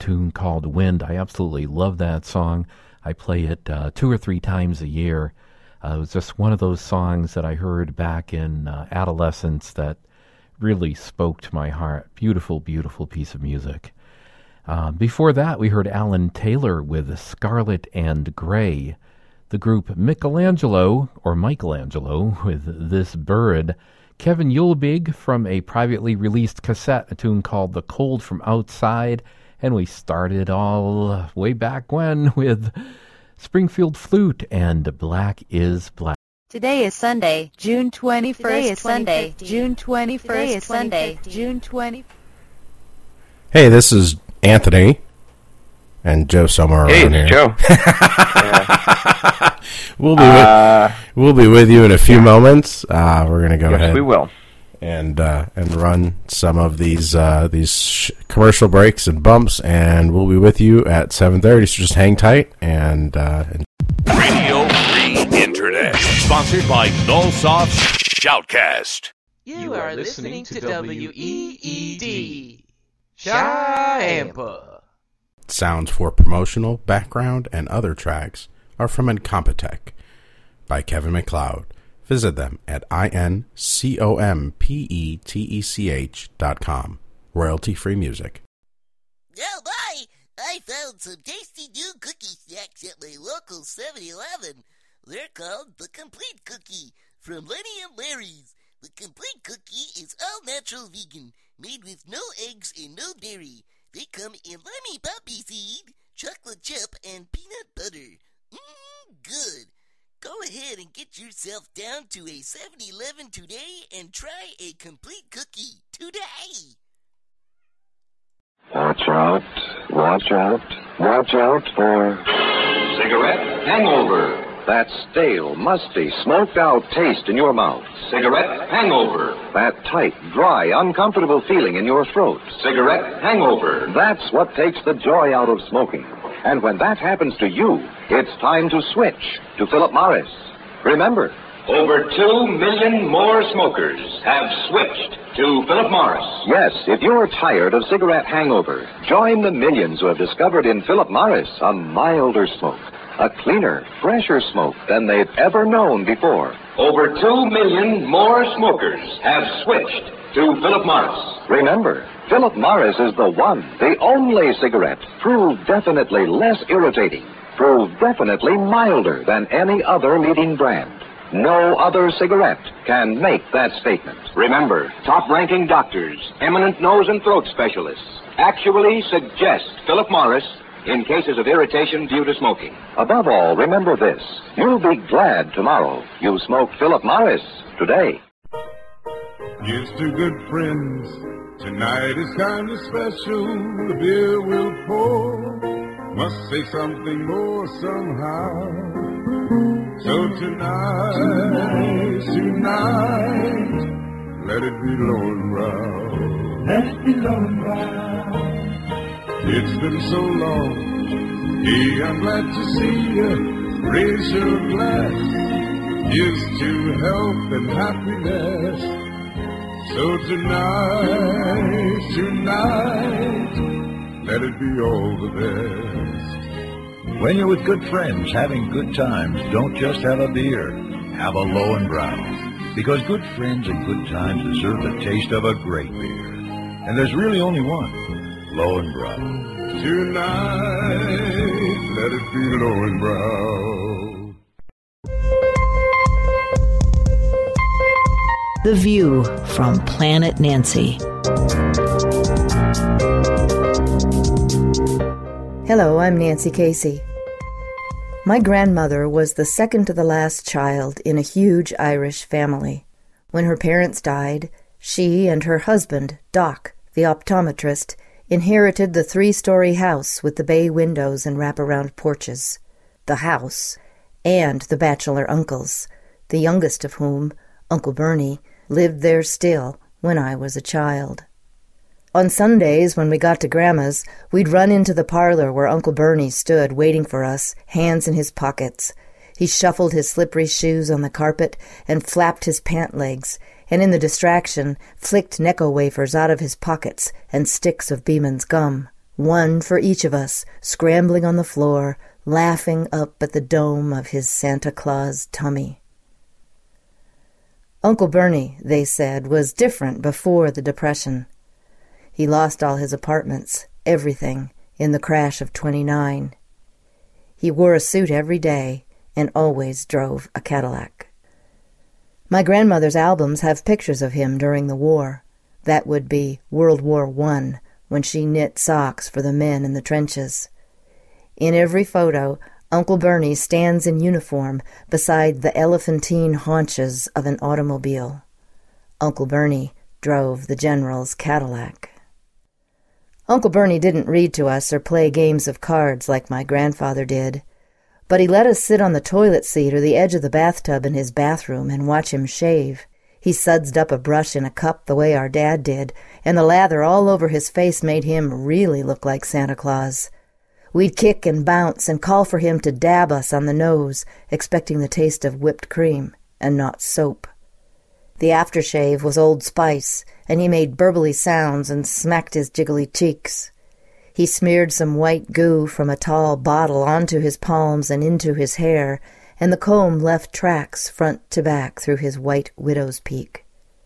tune called Wind. I absolutely love that song. I play it 2 or 3 times a year. It was just one of those songs that I heard back in adolescence that really spoke to my heart. Beautiful, beautiful piece of music. Before that, we heard Alan Taylor with Scarlet and Gray. The group Michelangelo with This Bird. Kevin Yulbig from a privately released cassette, a tune called The Cold from Outside. And we started all way back when with Springfield Flute and Black is Black. Today is Sunday, June 21st. Today is Sunday, June 21st. Today is Sunday, June 20th. Hey, this is Anthony and Joe somewhere around here. Hey, Joe. We'll be with you in a few moments. We're going to go ahead. We will. And run some of these commercial breaks and bumps, and we'll be with you at 7:30. So just hang tight and Radio Free Internet, sponsored by Nullsoft Shoutcast. You are listening to WEED Shampa. Sounds for promotional, background, and other tracks are from Incompetech by Kevin MacLeod. Visit them at incompetech.com. Royalty-free music. Oh my! I found some tasty new cookie snacks at my local 7-Eleven. They're called the Complete Cookie from Lenny and Larry's. The Complete Cookie is all natural vegan, made with no eggs and no dairy. They come in lemon poppy seed, chocolate chip, and peanut butter. Good. Go ahead and get yourself down to a 7-Eleven today and try a Complete Cookie today. Watch out, watch out, watch out for cigarette hangover. That stale, musty, smoked-out taste in your mouth. Cigarette hangover. That tight, dry, uncomfortable feeling in your throat. Cigarette hangover. That's what takes the joy out of smoking. And when that happens to you, it's time to switch to Philip Morris. Remember, over 2 million more smokers have switched to Philip Morris. Yes, if you're tired of cigarette hangover, join the millions who have discovered in Philip Morris a milder smoke, a cleaner, fresher smoke than they've ever known before. Over 2 million more smokers have switched to Philip Morris. Remember, Philip Morris is the one, the only cigarette proved definitely less irritating, proved definitely milder than any other leading brand. No other cigarette can make that statement. Remember, top-ranking doctors, eminent nose and throat specialists actually suggest Philip Morris in cases of irritation due to smoking. Above all, remember this. You'll be glad tomorrow you smoked Philip Morris today. Here's to good friends. Tonight is kind of special. The beer will pour. Must say something more somehow. So tonight, let it be low and brown. Let it be low and brown. It's been so long. Hey, I'm glad to see you. Raise your glass. Here's to health and happiness. So tonight, let it be all the best. When you're with good friends, having good times, don't just have a beer. Have a Low and Brown. Because good friends and good times deserve the taste of a great beer. And there's really only one. Low and Brown. Tonight, let it be Low and Brown. The View from Planet Nancy. Hello, I'm Nancy Casey. My grandmother was the second to the last child in a huge Irish family. When her parents died, she and her husband, Doc, the optometrist, inherited the 3-story house with the bay windows and wraparound porches. The house, and the bachelor uncles, the youngest of whom, Uncle Bernie, lived there still when I was a child. On Sundays, when we got to Grandma's, we'd run into the parlor where Uncle Bernie stood waiting for us, hands in his pockets. He shuffled his slippery shoes on the carpet and flapped his pant legs, and in the distraction flicked Necco wafers out of his pockets and sticks of Beeman's gum, one for each of us, scrambling on the floor, laughing up at the dome of his Santa Claus tummy. Uncle Bernie, they said, was different before the Depression. He lost all his apartments, everything, in the crash of '29. He wore a suit every day and always drove a Cadillac. My grandmother's albums have pictures of him during the war. That would be World War I, when she knit socks for the men in the trenches. In every photo, Uncle Bernie stands in uniform beside the elephantine haunches of an automobile. Uncle Bernie drove the General's Cadillac. Uncle Bernie didn't read to us or play games of cards like my grandfather did, but he let us sit on the toilet seat or the edge of the bathtub in his bathroom and watch him shave. He sudsed up a brush in a cup the way our dad did, and the lather all over his face made him really look like Santa Claus. We'd kick and bounce and call for him to dab us on the nose, expecting the taste of whipped cream and not soap. The aftershave was Old Spice, and he made burbly sounds and smacked his jiggly cheeks. He smeared some white goo from a tall bottle onto his palms and into his hair, and the comb left tracks front to back through his white widow's peak.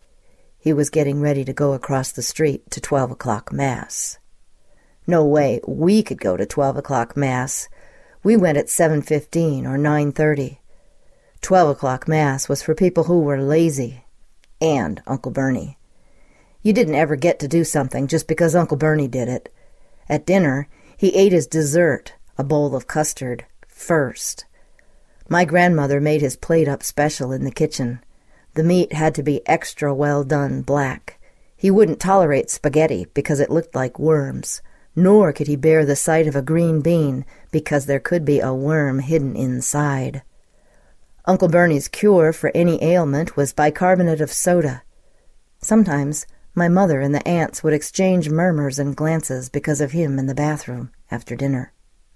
He was getting ready to go across the street to 12 o'clock Mass. No way we could go to 12 o'clock Mass. We went at 7:15 or 9:30. 12 o'clock Mass was for people who were lazy. And Uncle Bernie. You didn't ever get to do something just because Uncle Bernie did it. At dinner, he ate his dessert, a bowl of custard, first. My grandmother made his plate up special in the kitchen. The meat had to be extra well done black. He wouldn't tolerate spaghetti because it looked like worms, nor could he bear the sight of a green bean because there could be a worm hidden inside. Uncle Bernie's cure for any ailment was bicarbonate of soda. Sometimes my mother and the aunts would exchange murmurs and glances because of him in the bathroom after dinner.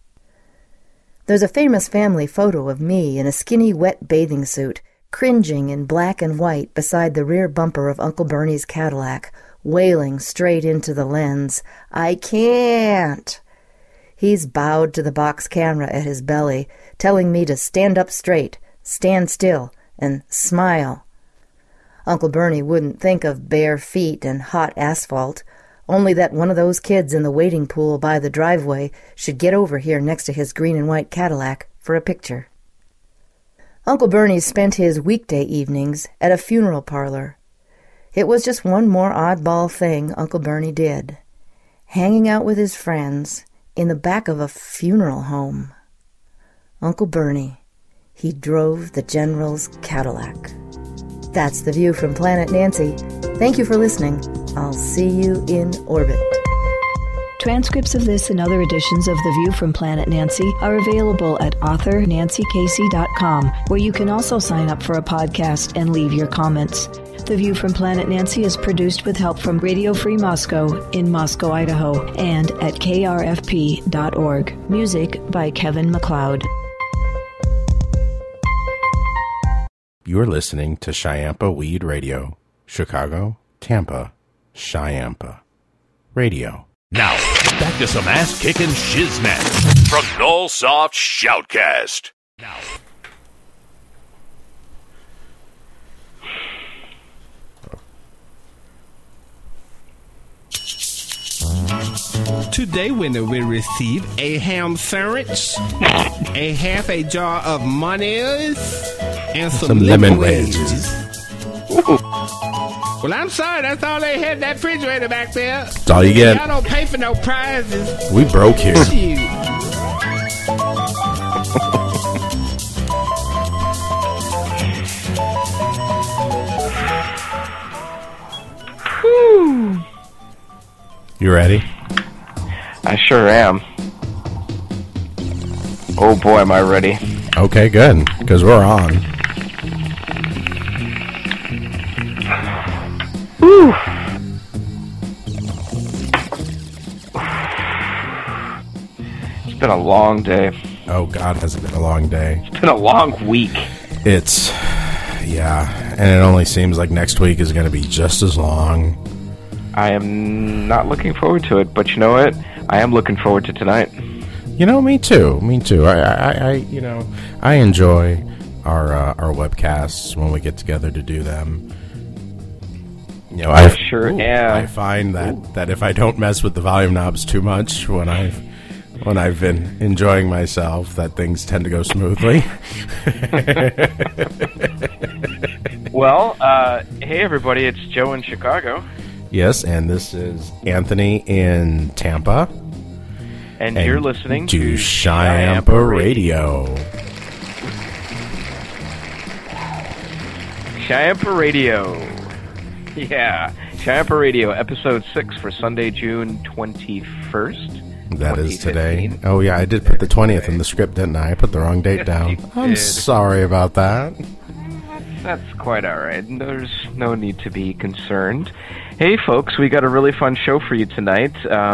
There's a famous family photo of me in a skinny wet bathing suit, cringing in black and white beside the rear bumper of Uncle Bernie's Cadillac, wailing straight into the lens, "I can't!" He's bowed to the box camera at his belly, telling me to stand up straight, stand still, and smile. Uncle Bernie wouldn't think of bare feet and hot asphalt, only that one of those kids in the wading pool by the driveway should get over here next to his green and white Cadillac for a picture. Uncle Bernie spent his weekday evenings at a funeral parlor. It was just one more oddball thing Uncle Bernie did, hanging out with his friends in the back of a funeral home. Uncle Bernie, he drove the General's Cadillac. That's The View from Planet Nancy. Thank you for listening. I'll see you in orbit. Transcripts of this and other editions of The View from Planet Nancy are available at authornancykasey.com, where you can also sign up for a podcast and leave your comments. The View from Planet Nancy is produced with help from Radio Free Moscow in Moscow, Idaho, and at krfp.org. Music by Kevin MacLeod. You're listening to Chiampa Weed Radio, Chicago, Tampa, Chiampa Radio. Now, back to some ass-kicking shiznit from Nullsoft Shoutcast. Now. Today winner will receive a ham sandwich, a half a jar of mayonnaise, and some lemon wedges. Well, I'm sorry, that's all they had in that refrigerator back there. That's all you get. Y'all don't pay for no prizes. We broke here. Whew. You ready? I sure am. Oh boy, am I ready. Okay, good, because we're on. Whew. It's been a long day. Oh God, has it been a long day? It's been a long week. It's, yeah, and it only seems like next week is going to be just as long. I am not looking forward to it, but you know what? I am looking forward to tonight. You know, me too. Me too. I enjoy our webcasts when we get together to do them. You know, I find that if I don't mess with the volume knobs too much when I've been enjoying myself, that things tend to go smoothly. Well, hey everybody, it's Joe in Chicago. Yes, and this is Anthony in Tampa. And you're listening to Shyampa Radio. Shyampa Radio. Yeah, Shyampa Radio, episode 6 for Sunday, June 21st. That is today. Oh, yeah, I did put the 20th in the script, didn't I? I put the wrong date down. I'm sorry about that. That's quite all right. There's no need to be concerned. Hey, folks, we got a really fun show for you tonight.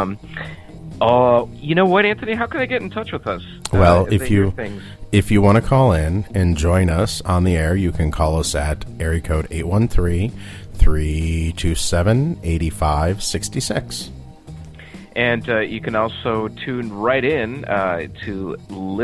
You know what, Anthony? How can I get in touch with us? Well, if you want to call in and join us on the air, you can call us at area code 813-327-8566. And you can also tune right in to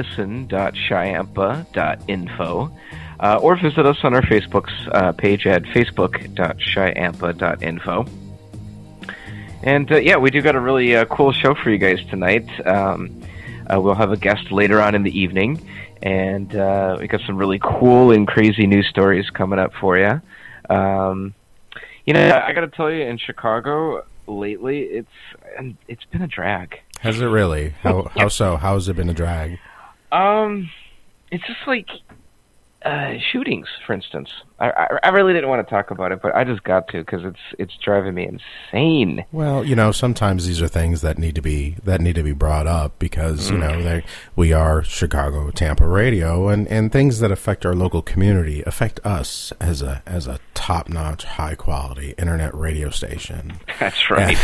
listen.shyampa.info. Or visit us on our Facebook page at facebook.shyampa.info. And we do got a really cool show for you guys tonight. We'll have a guest later on in the evening, and we got some really cool and crazy news stories coming up for you. I got to tell you, in Chicago lately, it's been a drag. Has it really? How so? How has it been a drag? It's just like shootings, for instance. I really didn't want to talk about it, but I just got to because it's driving me insane. Well, sometimes these are things that need to be brought up because we are Chicago Tampa Radio, and things that affect our local community affect us as a top-notch, high-quality internet radio station. That's right.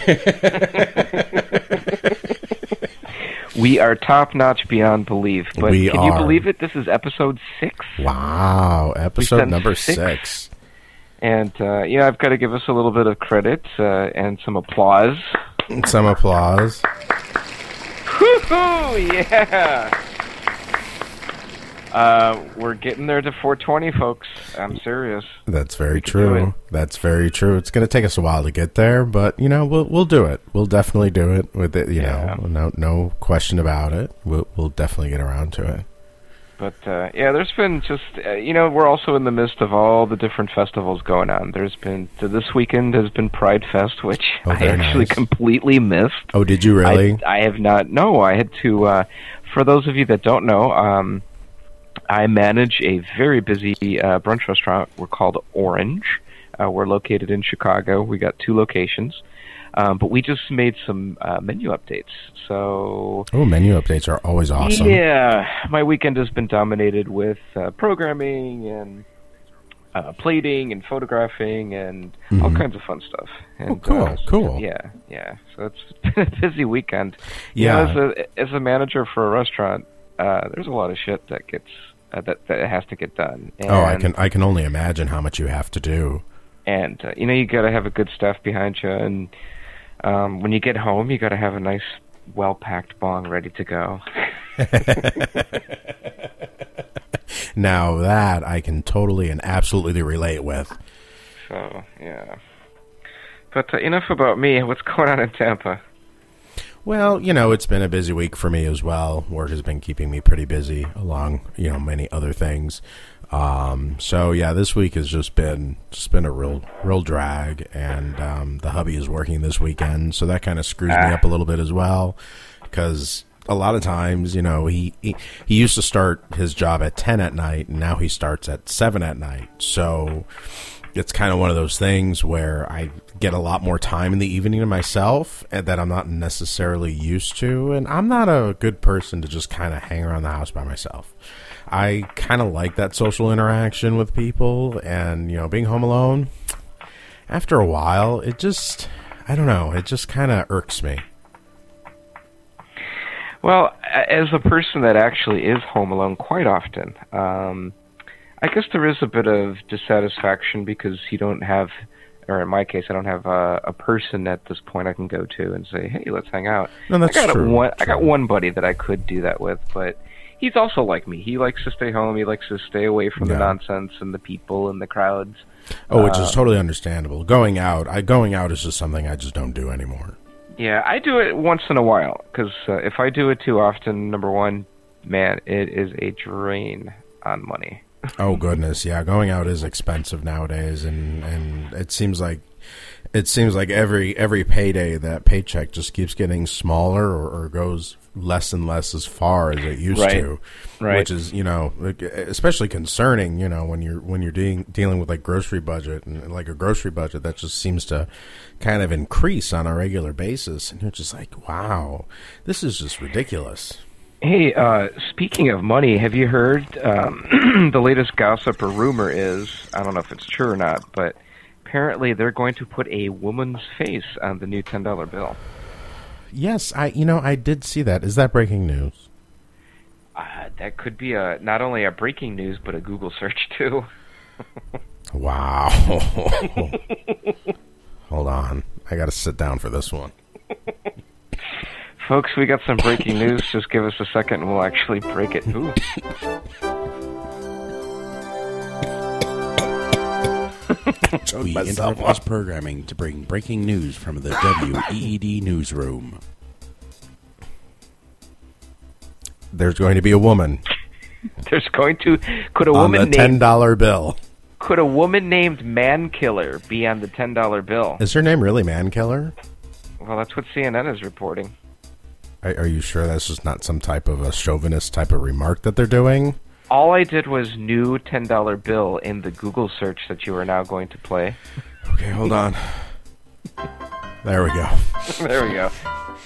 We are top-notch beyond belief. But can you believe it? This is episode 6. Wow, episode number 6. And, I've got to give us a little bit of credit and some applause. Some applause. Woo-hoo! Yeah! We're getting there to 420, folks. I'm serious. That's very true. That's very true. It's going to take us a while to get there, but we'll do it. We'll definitely do it with it. No question about it. We'll definitely get around to it. But there's been just we're also in the midst of all the different festivals going on. There's been this weekend has been Pride Fest, which I actually completely missed. Oh, did you really? I have not. No, I had to. For those of you that don't know, I manage a very busy brunch restaurant. We're called Orange. We're located in Chicago. We got 2 locations. But we just made some menu updates. So menu updates are always awesome. Yeah. My weekend has been dominated with programming and plating and photographing and all kinds of fun stuff. And, cool. Yeah. So it's been a busy weekend. Yeah. As a manager for a restaurant, there's a lot of shit that gets that has to get done. And, I can only imagine how much you have to do. And you got to have a good staff behind you, and when you get home, you got to have a nice, well-packed bong ready to go. Now that I can totally and absolutely relate with. So yeah, but enough about me. What's going on in Tampa? Well, it's been a busy week for me as well. Work has been keeping me pretty busy along, many other things. So yeah, this week has just been a real drag, and the hubby is working this weekend, so that kind of screws me up a little bit as well, because a lot of times, he used to start his job at 10 at night, and now he starts at 7 at night. So it's kind of one of those things where I get a lot more time in the evening to myself and that I'm not necessarily used to, and I'm not a good person to just kind of hang around the house by myself. I kind of like that social interaction with people, and being home alone, after a while, it just kind of irks me. Well, as a person that actually is home alone quite often, I guess there is a bit of dissatisfaction because you don't have or in my case, I don't have a person at this point I can go to and say, hey, let's hang out. No, that's true. I got one buddy that I could do that with, but he's also like me. He likes to stay home. He likes to stay away from the nonsense and the people and the crowds. Oh, which is totally understandable. Going out is just something I just don't do anymore. Yeah, I do it once in a while, because if I do it too often, number one, man, it is a drain on money. Oh, goodness, yeah. Going out is expensive nowadays, and it seems like every payday that paycheck just keeps getting smaller or goes less and less as far as it used to, which is, especially concerning, when you're dealing with like grocery budget and like a grocery budget that just seems to kind of increase on a regular basis, and you're just like, wow, this is just ridiculous. Hey, speaking of money, have you heard the latest gossip or rumor is, I don't know if it's true or not, but apparently they're going to put a woman's face on the new $10 bill. Yes, I did see that. Is that breaking news? That could be not only a breaking news, but a Google search too. Wow. Hold on. I got to sit down for this one. Folks, we got some breaking news. Just give us a second and we'll actually break it. Ooh. We interrupt this programming to bring breaking news from the WEED newsroom. There's going to be a woman. Could a on woman the $10 bill. Could a woman named Mankiller be on the $10 bill? Is her name really Mankiller? Well, that's what CNN is reporting. Are you sure that's just not some type of a chauvinist type of remark that they're doing? All I did was new $10 bill in the Google search that you are now going to play. Okay, hold on. There we go. There we go.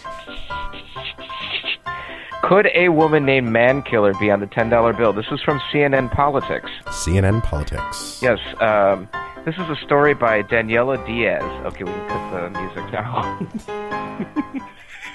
Could a woman named Mankiller be on the $10 bill? This is from CNN Politics. CNN Politics. Yes. This is a story by Daniela Diaz. Okay, we can cut the music now.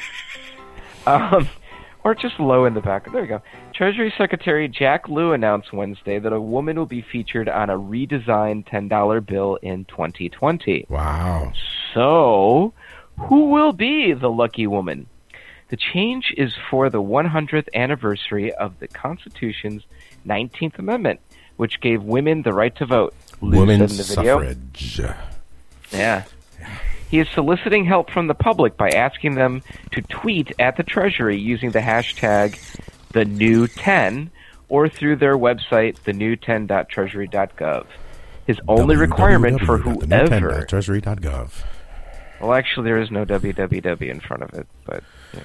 Or just low in the back. There we go. Treasury Secretary Jack Lew announced Wednesday that a woman will be featured on a redesigned $10 bill in 2020. Wow. So, who will be the lucky woman? The change is for the 100th anniversary of the Constitution's 19th Amendment, which gave women the right to vote. Women's suffrage. Yeah. He is soliciting help from the public by asking them to tweet at the Treasury using the hashtag #TheNew10 or through their website, thenew10.treasury.gov. His only requirement for whoever... Treasury.gov. Well, actually, there is no www in front of it, but,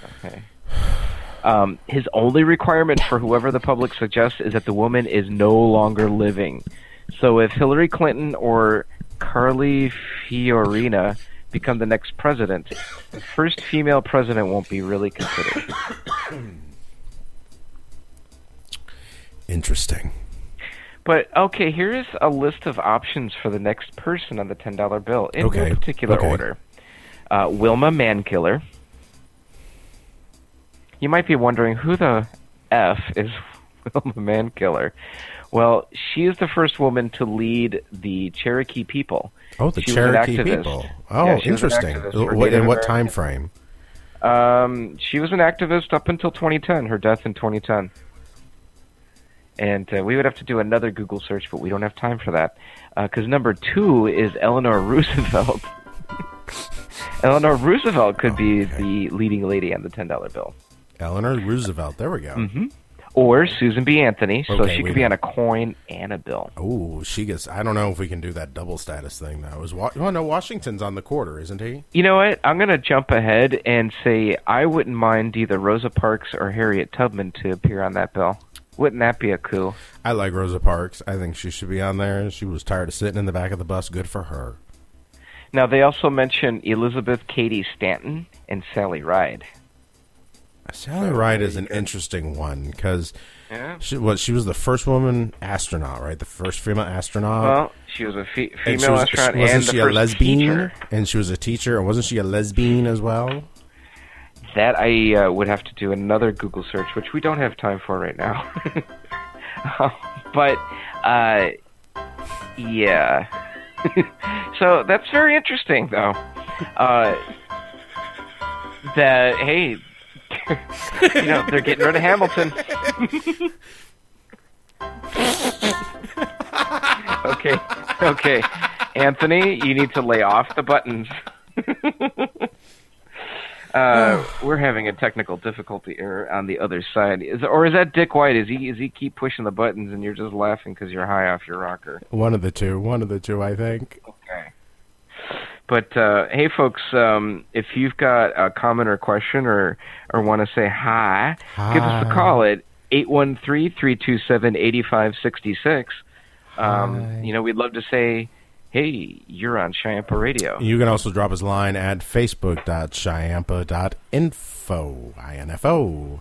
hey. His only requirement for whoever the public suggests is that the woman is no longer living. So if Hillary Clinton or Carly Fiorina become the next president, the first female president won't be really considered. Interesting. But, okay, here is a list of options for the next person on the $10 bill, in no particular order. Wilma Mankiller. You might be wondering, who the F is Wilma Mankiller? Well, she is the first woman to lead the Cherokee people. Oh, the Cherokee people. Oh, yeah, interesting. In what time frame? She was an activist up until 2010, her death in 2010. And we would have to do another Google search, but we don't have time for that. Because number 2 is Eleanor Roosevelt. Eleanor Roosevelt could be the leading lady on the $10 bill. Eleanor Roosevelt. There we go. Mm-hmm. Or Susan B. Anthony, so she could be on a coin and a bill. Oh, she gets... I don't know if we can do that double status thing, though. No, Washington's on the quarter, isn't he? You know what? I'm going to jump ahead and say I wouldn't mind either Rosa Parks or Harriet Tubman to appear on that bill. Wouldn't that be a coup? I like Rosa Parks. I think she should be on there. She was tired of sitting in the back of the bus. Good for her. Now, they also mention Elizabeth Cady Stanton and Sally Ride. Sally Ride is an interesting one because she was the first woman astronaut, right? The first female astronaut. Well, she was a female astronaut and the first lesbian? teacher. And she was a teacher, and wasn't she a lesbian as well? That I would have to do another Google search, which we don't have time for right now. But, yeah. So that's very interesting, though. That, hey, they're getting rid of Hamilton. Okay. Anthony, you need to lay off the buttons. We're having a technical difficulty error on the other side. Is that Dick White? Is he keep pushing the buttons and you're just laughing because you're high off your rocker? One of the two, I think. Okay. But hey, folks, if you've got a comment or question or want to say hi, give us a call at 813-327-8566. We'd love to say, hey, you're on Chiampa Radio. You can also drop us a line at facebook.chiampa.info. I-N-F-O.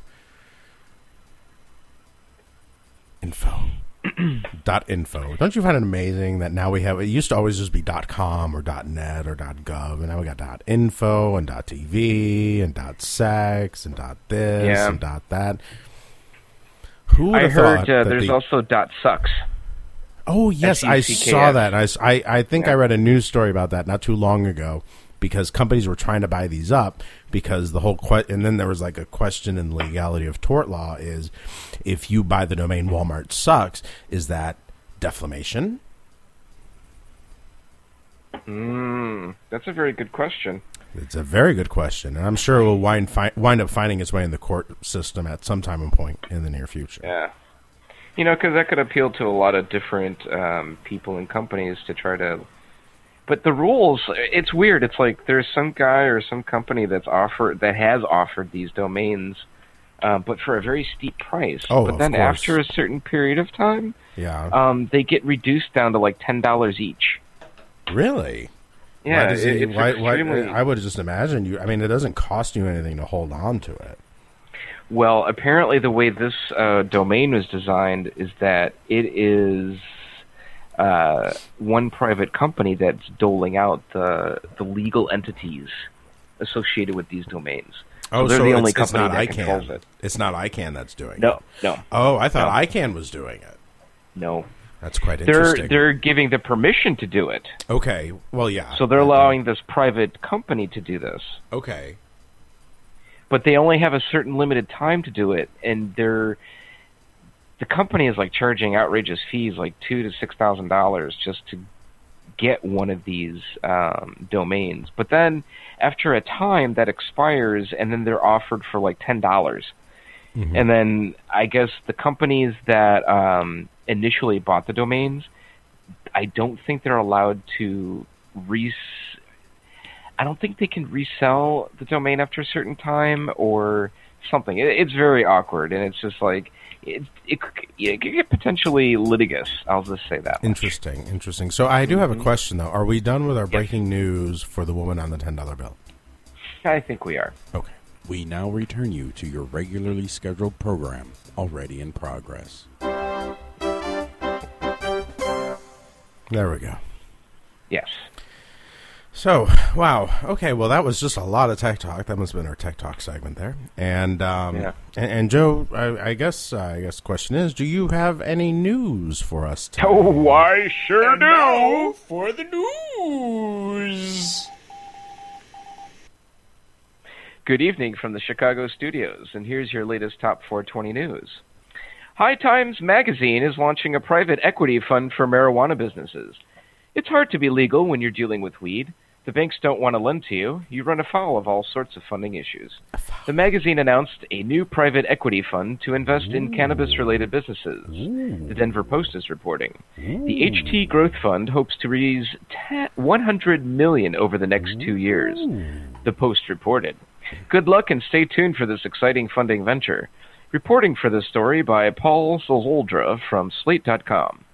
Info. .info. Don't you find it amazing that now we have, it used to always just be .com or .net or .gov, and now we got .info and .tv and .sex and .this and .that. Who would have thought that there's also .sucks. Oh, yes, I saw that. I think I read a news story about that not too long ago, because companies were trying to buy these up because the whole and then there was like a question in the legality of tort law is, if you buy the domain Walmart sucks, is that defamation? That's a very good question. It's a very good question, and I'm sure it will wind up finding its way in the court system at some time and point in the near future. Yeah. Because that could appeal to a lot of different people and companies to try to... But the rules, it's weird. It's like there's some guy or some company that has offered these domains, but for a very steep price. Oh, but then after a certain period of time, they get reduced down to like $10 each. Really? Yeah. Why I would just imagine you. I mean, it doesn't cost you anything to hold on to it. Well, apparently the way this domain was designed is that it is one private company that's doling out the legal entities associated with these domains. Oh, so they're the only it's company not that ICANN. controls it. It's not ICANN that's doing it. No. Oh, I thought ICANN was doing it. No. That's quite interesting. They're giving the permission to do it. Okay. Well, yeah. So they're allowing this private company to do this. Okay. But they only have a certain limited time to do it, and the company is like charging outrageous fees, like $2,000 to $6,000 just to get one of these domains. But then after a time, that expires, and then they're offered for like $10. Mm-hmm. And then I guess the companies that initially bought the domains, I don't think they're allowed to I don't think they can resell the domain after a certain time or something. It's very awkward, and it's just like it could get potentially litigious. I'll just say that much. Interesting. So I do have a question, though. Are we done with our breaking news for the woman on the $10 bill? I think we are. Okay. We now return you to your regularly scheduled program, already in progress. There we go. Yes. So, wow. Okay, well, that was just a lot of tech talk. That must have been our tech talk segment there. And and Joe, I guess the question is, do you have any news for us today? Oh, I sure do. For the news. Good evening from the Chicago studios, and here's your latest Top 420 news. High Times Magazine is launching a private equity fund for marijuana businesses. It's hard to be legal when you're dealing with weed. The banks don't want to lend to you. You run afoul of all sorts of funding issues. The magazine announced a new private equity fund to invest in cannabis-related businesses. The Denver Post is reporting. The HT Growth Fund hopes to raise $100 million over the next 2 years. The Post reported. Good luck and stay tuned for this exciting funding venture. Reporting for this story by Paul Zoldra from Slate.com.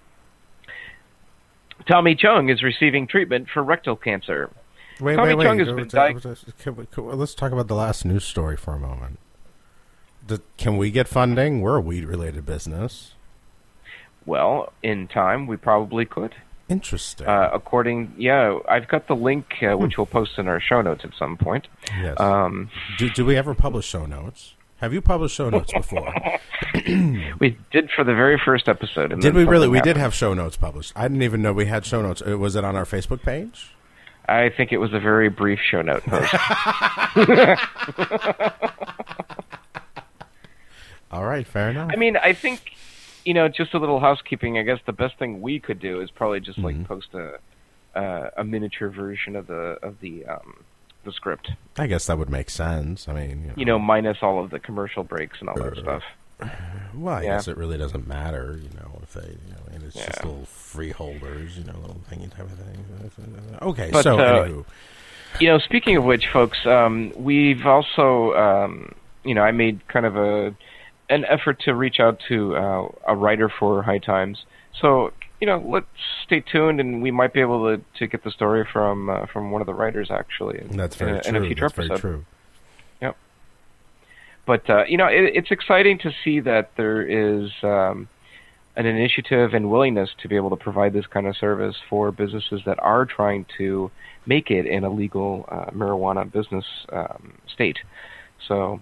Tommy Chung is receiving treatment for rectal cancer. Wait. Chung has been let's talk about the last news story for a moment. Can we get funding? We're a weed-related business. Well, in time, we probably could. Interesting. I've got the link, which we'll post in our show notes at some point. Yes. Do we ever publish show notes? Have you published show notes before? We did for the very first episode. And did we really? We did have show notes published. I didn't even know we had show notes. Was it on our Facebook page? I think it was a very brief show note post. All right, fair enough. I mean, I think, just a little housekeeping. I guess the best thing we could do is probably just post a miniature version of the script. I guess that would make sense. I mean, minus all of the commercial breaks and all that stuff. Well, I guess it really doesn't matter, if they, and it's just little freeholders, little thingy type of thing. Okay, but, so anywho. Speaking of which, folks, we've also, I made kind of an effort to reach out to a writer for High Times. So, let's stay tuned, and we might be able to get the story from one of the writers, actually. That's very true. In a future episode. Very true. Yep. But, it's exciting to see that there is an initiative and willingness to be able to provide this kind of service for businesses that are trying to make it in a legal marijuana business state. So,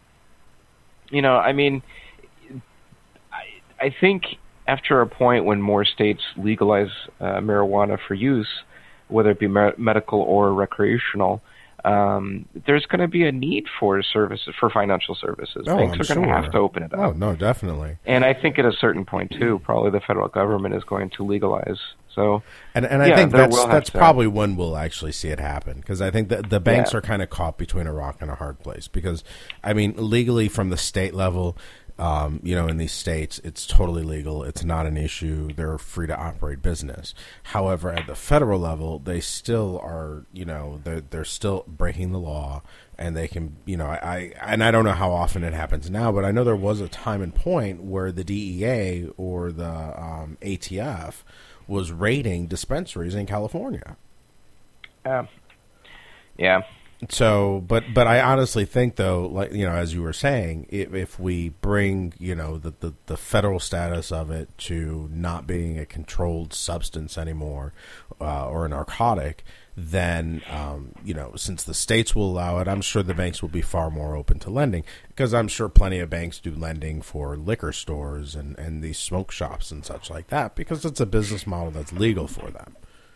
I think after a point when more states legalize marijuana for use, whether it be medical or recreational, there's going to be a need for services, for financial services. Banks are going to have to open it up. Oh, no, definitely. And I think at a certain point, too, probably the federal government is going to legalize. So, and I think that's probably when we'll actually see it happen, because I think that the banks are kind of caught between a rock and a hard place. Because, I mean, legally from the state level, in these states, it's totally legal. It's not an issue. They're free to operate business. However, at the federal level, they still are, they're still breaking the law, and they can, I don't know how often it happens now, but I know there was a time and point where the DEA or the ATF was raiding dispensaries in California. Yeah. So, but I honestly think, though, like, as you were saying, if we bring, the federal status of it to not being a controlled substance anymore, or a narcotic, then, since the states will allow it, I'm sure the banks will be far more open to lending, because I'm sure plenty of banks do lending for liquor stores and these smoke shops and such like that, because it's a business model that's legal for them.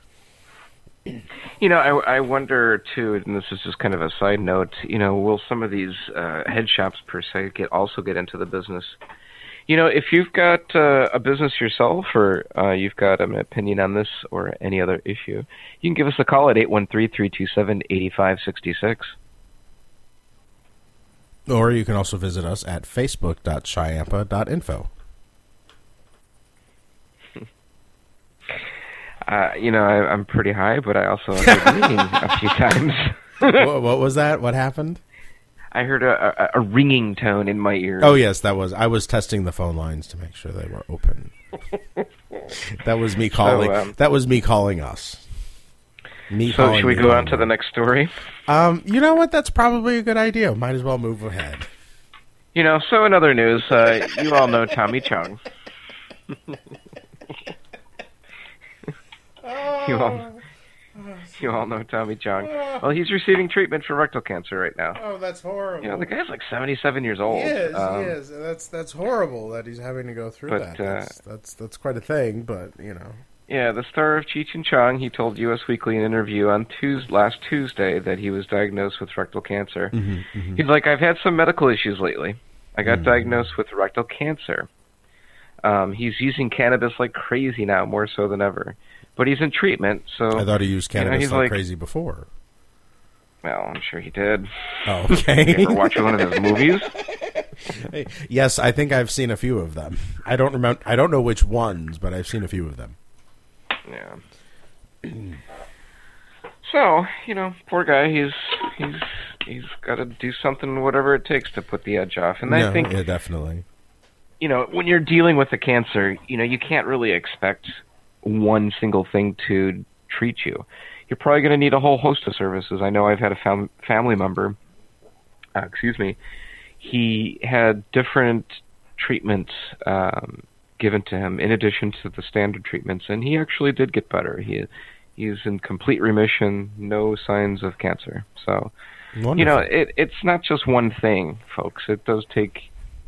I wonder, too, and this is just kind of a side note, will some of these head shops, per se, also get into the business? If you've got a business yourself, or you've got an opinion on this or any other issue, you can give us a call at 813-327-8566. Or you can also visit us at facebook.chiampa.info. I'm pretty high, but I also heard ringing a few times. What was that? What happened? I heard a ringing tone in my ear. Oh, yes, I was testing the phone lines to make sure they were open. That was me calling. That was me calling us. So should we go on to the next story? You know what? That's probably a good idea. Might as well move ahead. So in other news, you all know Tommy Chong. You all know Tommy Chong. Well, he's receiving treatment for rectal cancer right now. Oh, that's horrible. The guy's like 77 years old. He is. That's horrible that he's having to go through that. That's quite a thing, but, Yeah, the star of Cheech and Chong, he told Us Weekly in an interview on last Tuesday that he was diagnosed with rectal cancer. Mm-hmm. He's like, I've had some medical issues lately. I got diagnosed with rectal cancer. He's using cannabis like crazy now, more so than ever. But he's in treatment, so... I thought he used cannabis like crazy before. Well, I'm sure he did. Oh, okay. You ever watch one of his movies? Yes, I think I've seen a few of them. I don't remember. I don't know which ones, but I've seen a few of them. Yeah. So, poor guy, he's got to do something, whatever it takes, to put the edge off. And I think... Yeah, definitely. When you're dealing with a cancer, you can't really expect one single thing to treat you. You're probably going to need a whole host of services. I know I've had a family member, he had different treatments given to him in addition to the standard treatments, and he actually did get better. He's in complete remission, no signs of cancer. So, wonderful. It's not just one thing, folks. It does take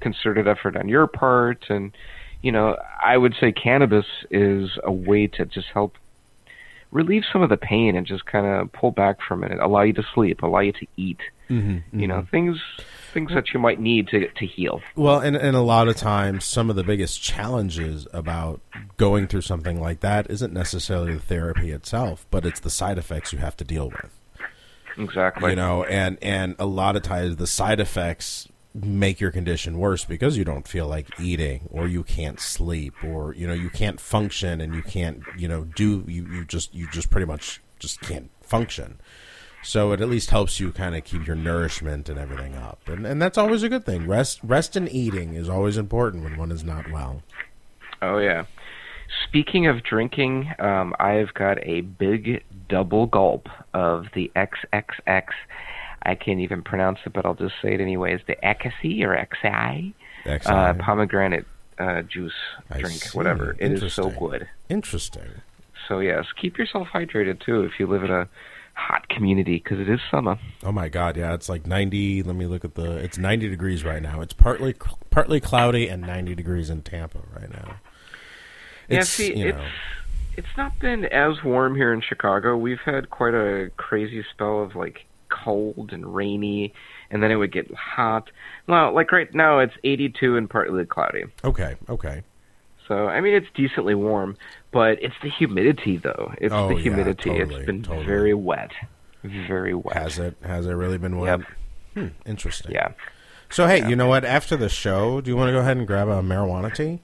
concerted effort on your part. And, I would say cannabis is a way to just help relieve some of the pain and just kind of pull back from it, allow you to sleep, allow you to eat, things that you might need to heal. Well, and a lot of times, some of the biggest challenges about going through something like that isn't necessarily the therapy itself, but it's the side effects you have to deal with. Exactly. And a lot of times the side effects make your condition worse because you don't feel like eating, or you can't sleep, or you can't function, and you can't you just pretty much just can't function. So it at least helps you kind of keep your nourishment and everything up, and that's always a good thing. Rest and eating is always important when one is not well. Oh yeah. Speaking of drinking, I've got a big double gulp of the XXX. I can't even pronounce it, but I'll just say it anyways. The Xi or Xi pomegranate juice drink, whatever. It is so good. Interesting. So yes, keep yourself hydrated too if you live in a hot community, because it is summer. Oh my God, yeah, it's like 90. Let me look at it's 90 degrees right now. It's partly cloudy and 90 degrees in Tampa right now. It's not been as warm here in Chicago. We've had quite a crazy spell of like cold and rainy, and then it would get hot. Well, like right now it's 82 and partly cloudy. Okay. So, I mean, it's decently warm, but it's the humidity, though. It's the humidity. Yeah, totally, it's been very wet. Very wet. Has it really been wet? Yep. Interesting. Yeah. So, hey, you know what? After the show, do you want to go ahead and grab a marijuana tea?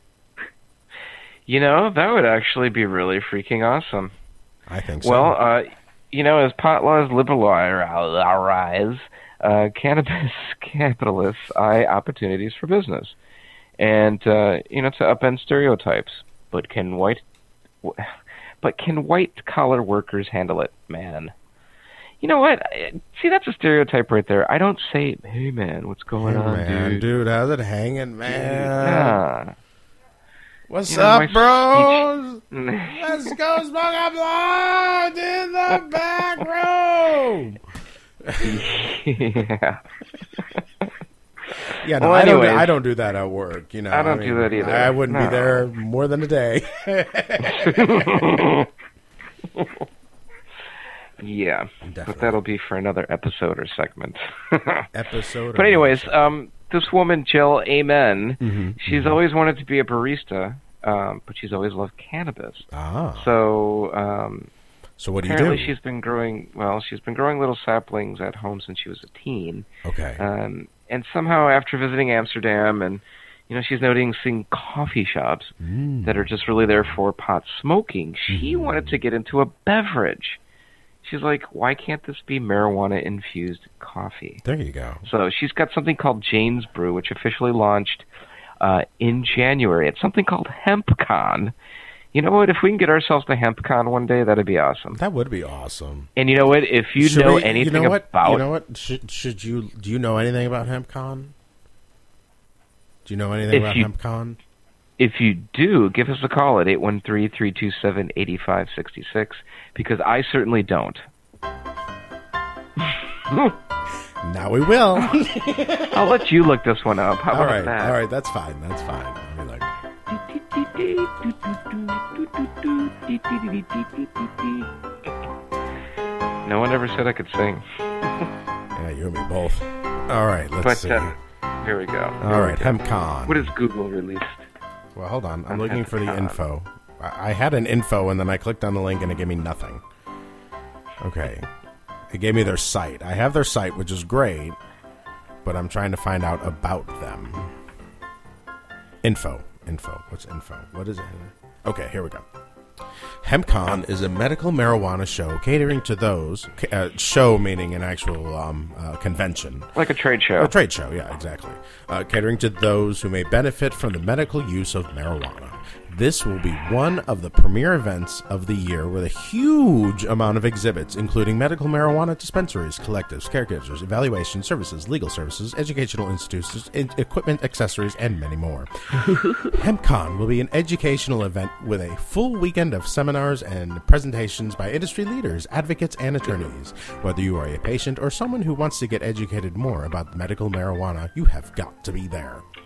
That would actually be really freaking awesome. I think so. Well, as pot laws liberalize, cannabis capitalists eye opportunities for business. And, to upend stereotypes. But can white-collar workers handle it? Man. You know what? See, that's a stereotype right there. I don't say, hey, man, what's going on, dude? How's it hanging, man? Yeah. What's up, bros? Let's go smoke a blunt in the back room. Yeah. Yeah, no, I don't do that at work. I don't do that either. I wouldn't be there more than a day. Yeah, definitely. But that'll be for another episode or segment. But anyways, this woman, Jill Amen, she's always wanted to be a barista, but she's always loved cannabis. So, so what do you do? Apparently, she's been growing little saplings at home since she was a teen. Okay. And somehow, after visiting Amsterdam, and she's noticing coffee shops that are just really there for pot smoking, she wanted to get into a beverage. She's like, why can't this be marijuana-infused coffee? There you go. So she's got something called Jane's Brew, which officially launched in January. It's something called HempCon. You know what? If we can get ourselves to HempCon one day, that'd be awesome. That would be awesome. And you know what? If you know anything about... You know what? Do you know anything about HempCon? Do you know anything about HempCon? If you do, give us a call at 813-327-8566, because I certainly don't. Now we will. I'll let you look this one up. How about that? All right, that's fine. Let me look. No one ever said I could sing. Yeah, you and me both. All right, let's see. Here we go. All right, HempCon. What has Google released? Well, hold on. I'm looking for the info. I had an info, and then I clicked on the link, and it gave me nothing. Okay. It gave me their site. I have their site, which is great, but I'm trying to find out about them. Info. What's info? What is it? Okay, here we go. HempCon is a medical marijuana show catering to those... show meaning an actual convention. Like a trade show. A trade show, yeah, exactly. Catering to those who may benefit from the medical use of marijuana. This will be one of the premier events of the year with a huge amount of exhibits, including medical marijuana dispensaries, collectives, caregivers, evaluation services, legal services, educational institutions, equipment, accessories, and many more. HempCon will be an educational event with a full weekend of seminars and presentations by industry leaders, advocates, and attorneys. Whether you are a patient or someone who wants to get educated more about medical marijuana, you have got to be there.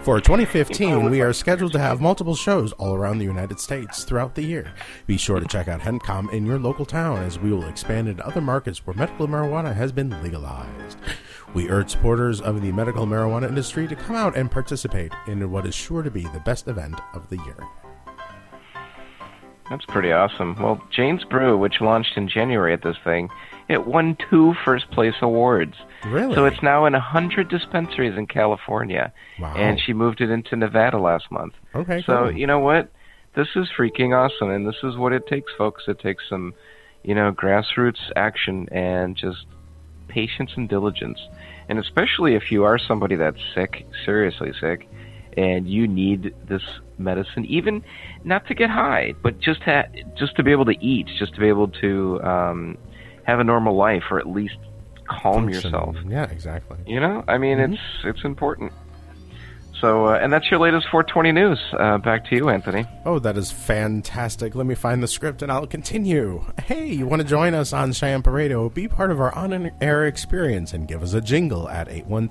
For 2015, we are scheduled to have multiple shows all around the United States throughout the year. Be sure to check out HempCom in your local town, as we will expand into other markets where medical marijuana has been legalized. We urge supporters of the medical marijuana industry to come out and participate in what is sure to be the best event of the year. That's pretty awesome. Well, Jane's Brew, which launched in January at this thing, it won 2 first-place awards. Really? So it's now in 100 dispensaries in California. Wow. And she moved it into Nevada last month. Okay, so, cool. You know what? This is freaking awesome, and this is what it takes, folks. It takes some, grassroots action and just patience and diligence. And especially if you are somebody that's sick, seriously sick, and you need this medicine, even not to get high, but just to be able to eat, just to be able to have a normal life, or at least calm yourself. Yeah, exactly. It's important. So, and that's your latest 420 news. Back to you, Anthony. Oh, that is fantastic. Let me find the script and I'll continue. Hey, you want to join us on Cheyampa Radio? Be part of our on-air experience and give us a jingle at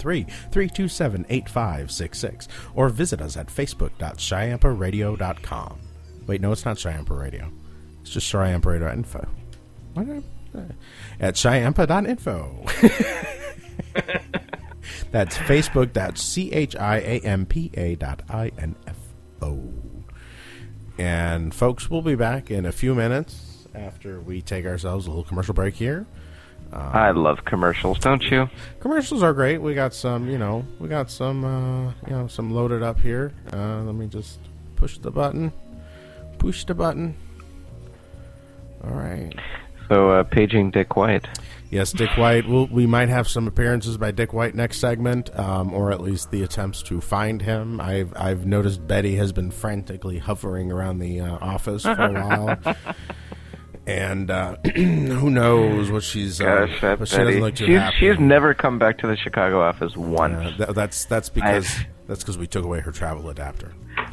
813-327-8566 or visit us at facebook.cheyamparadio.com. Wait, no, it's not Cheyampa Radio. It's just cheyamparadio.info. At cheyampah.info. That's facebook.chiampa.info. And folks, we'll be back in a few minutes after we take ourselves a little commercial break here. I love commercials, don't you? Commercials are great. We got some, some loaded up here. Let me just push the button. Push the button. All right. So, paging Dick White. Yes, Dick White. We might have some appearances by Dick White next segment, or at least the attempts to find him. I've noticed Betty has been frantically hovering around the office for a while, and who knows what she's. Gosh, but she doesn't look too happy. She's never come back to the Chicago office once. That's because we took away her travel adapter.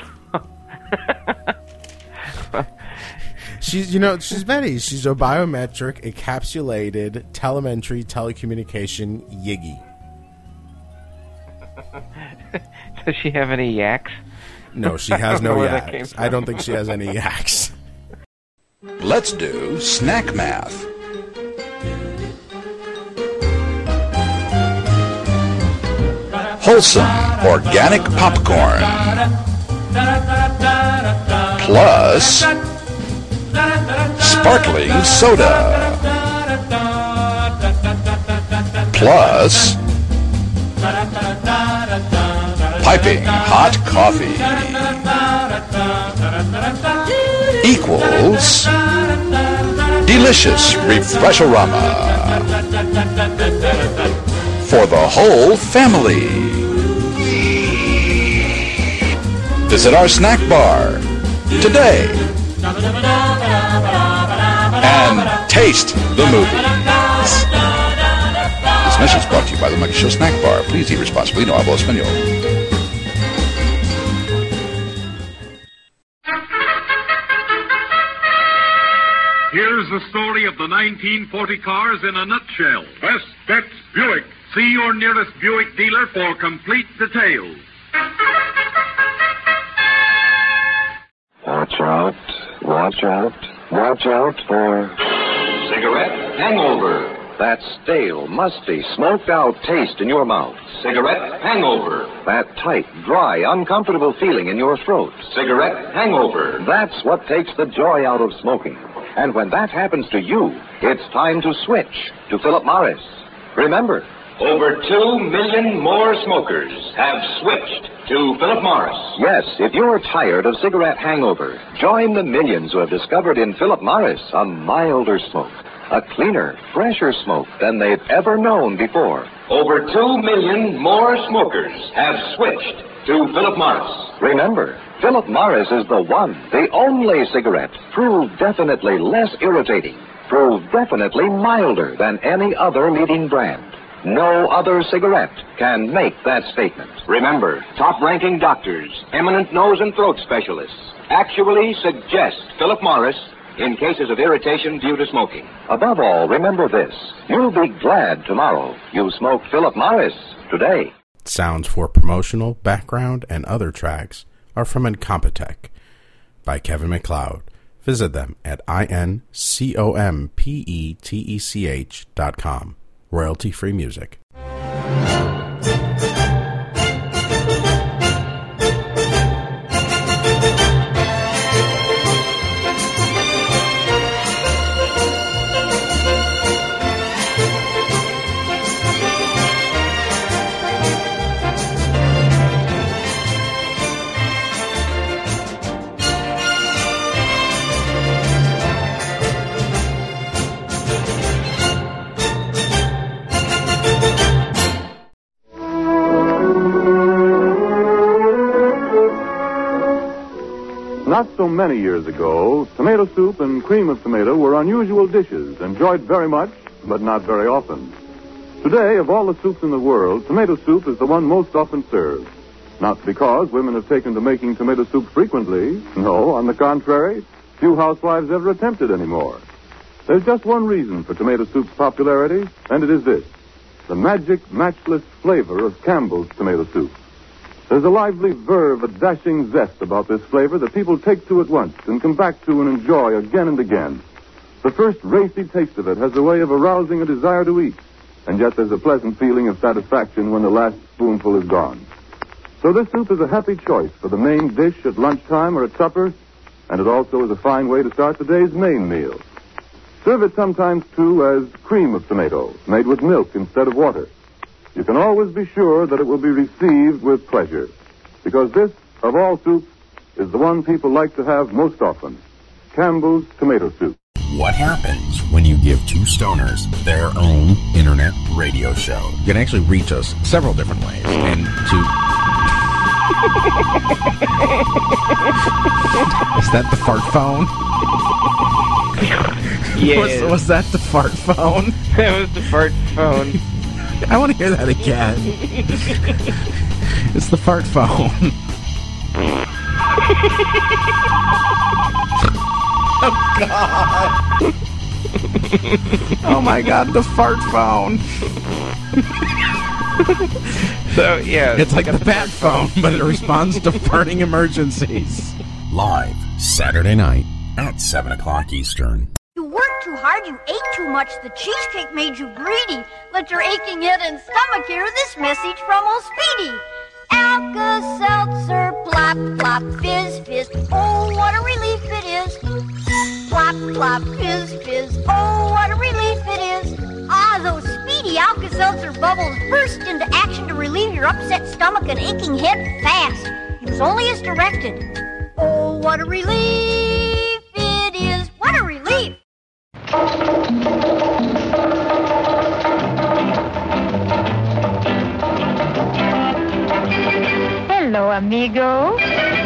She's Betty. She's a biometric, encapsulated, telemetry, telecommunication Yiggy. Does she have any yaks? No, she has no yaks. I don't think she has any yaks. Let's do snack math. Wholesome organic popcorn plus sparkling soda plus piping hot coffee equals delicious Refresh-O-Rama for the whole family. Visit our snack bar today and taste the movies. This message is brought to you by the Monkey Show Snack Bar. Please eat responsibly. No hablo español. Here's the story of the 1940 cars in a nutshell. Best Bets Buick. See your nearest Buick dealer for complete details. Watch out, watch out, watch out for cigarette hangover. That stale, musty, smoked-out taste in your mouth. Cigarette hangover. That tight, dry, uncomfortable feeling in your throat. Cigarette hangover. That's what takes the joy out of smoking. And when that happens to you, it's time to switch to Philip Morris. Remember, over 2 million more smokers have switched to Philip Morris. Yes, if you're tired of cigarette hangover, join the millions who have discovered in Philip Morris a milder smoke, a cleaner, fresher smoke than they've ever known before. Over 2 million more smokers have switched to Philip Morris. Remember, Philip Morris is the one, the only cigarette proved definitely less irritating, proved definitely milder than any other leading brand. No other cigarette can make that statement. Remember, top-ranking doctors, eminent nose and throat specialists actually suggest Philip Morris in cases of irritation due to smoking. Above all, remember this. You'll be glad tomorrow you smoked Philip Morris today. Sounds for promotional, background, and other tracks are from Incompetech by Kevin MacLeod. Visit them at incompetech.com. Royalty-free music. Not so many years ago, tomato soup and cream of tomato were unusual dishes, enjoyed very much, but not very often. Today, of all the soups in the world, tomato soup is the one most often served. Not because women have taken to making tomato soup frequently. No, on the contrary, few housewives ever attempt it anymore. There's just one reason for tomato soup's popularity, and it is this: the magic, matchless flavor of Campbell's tomato soup. There's a lively verve, a dashing zest about this flavor that people take to at once and come back to and enjoy again and again. The first racy taste of it has a way of arousing a desire to eat, and yet there's a pleasant feeling of satisfaction when the last spoonful is gone. So this soup is a happy choice for the main dish at lunchtime or at supper, and it also is a fine way to start the day's main meal. Serve it sometimes, too, as cream of tomato, made with milk instead of water. You can always be sure that it will be received with pleasure, because this, of all soups, is the one people like to have most often: Campbell's tomato soup. What happens when you give two stoners their own internet radio show? You can actually reach us several different ways. And Is that the fart phone? Yeah. Was that the fart phone? That was the fart phone. I want to hear that again. It's the fart phone. Oh, God. Oh, my God, the fart phone. So, yeah. It's like a bat phone, but it responds to farting emergencies. Live, Saturday night at 7 o'clock Eastern. You worked too hard, you ate too much, the cheesecake made you greedy. Let your aching head and stomach hear this message from old Speedy. Alka-Seltzer, plop, plop, fizz, fizz, oh, what a relief it is. Plop, plop, fizz, fizz, oh, what a relief it is. Ah, those Speedy Alka-Seltzer bubbles burst into action to relieve your upset stomach and aching head fast. Use only as directed. Oh, what a relief it is. What a relief. Hello, amigo.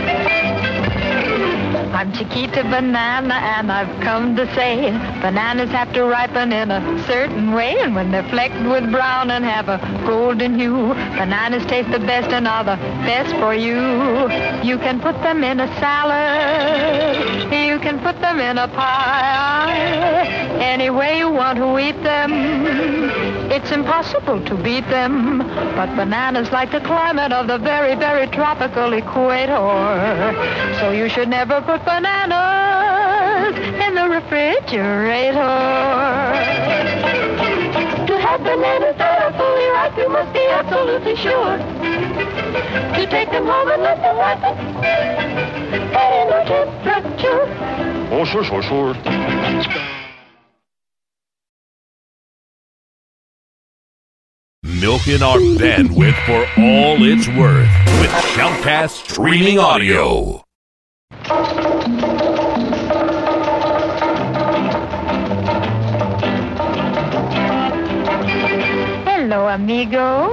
I'm Chiquita Banana, and I've come to say bananas have to ripen in a certain way, and when they're flecked with brown and have a golden hue, bananas taste the best and are the best for you. You can put them in a salad, you can put them in a pie, any way you want to eat them. It's impossible to beat them, but bananas like the climate of the very, very tropical equator. So you should never put bananas in the refrigerator. To have bananas that are fully ripe, you must be absolutely sure to take them home and let them ripen at indoor temperature. Oh, sure, sure, sure. Milking our bandwidth for all it's worth with Shoutcast streaming audio. Hello, amigo.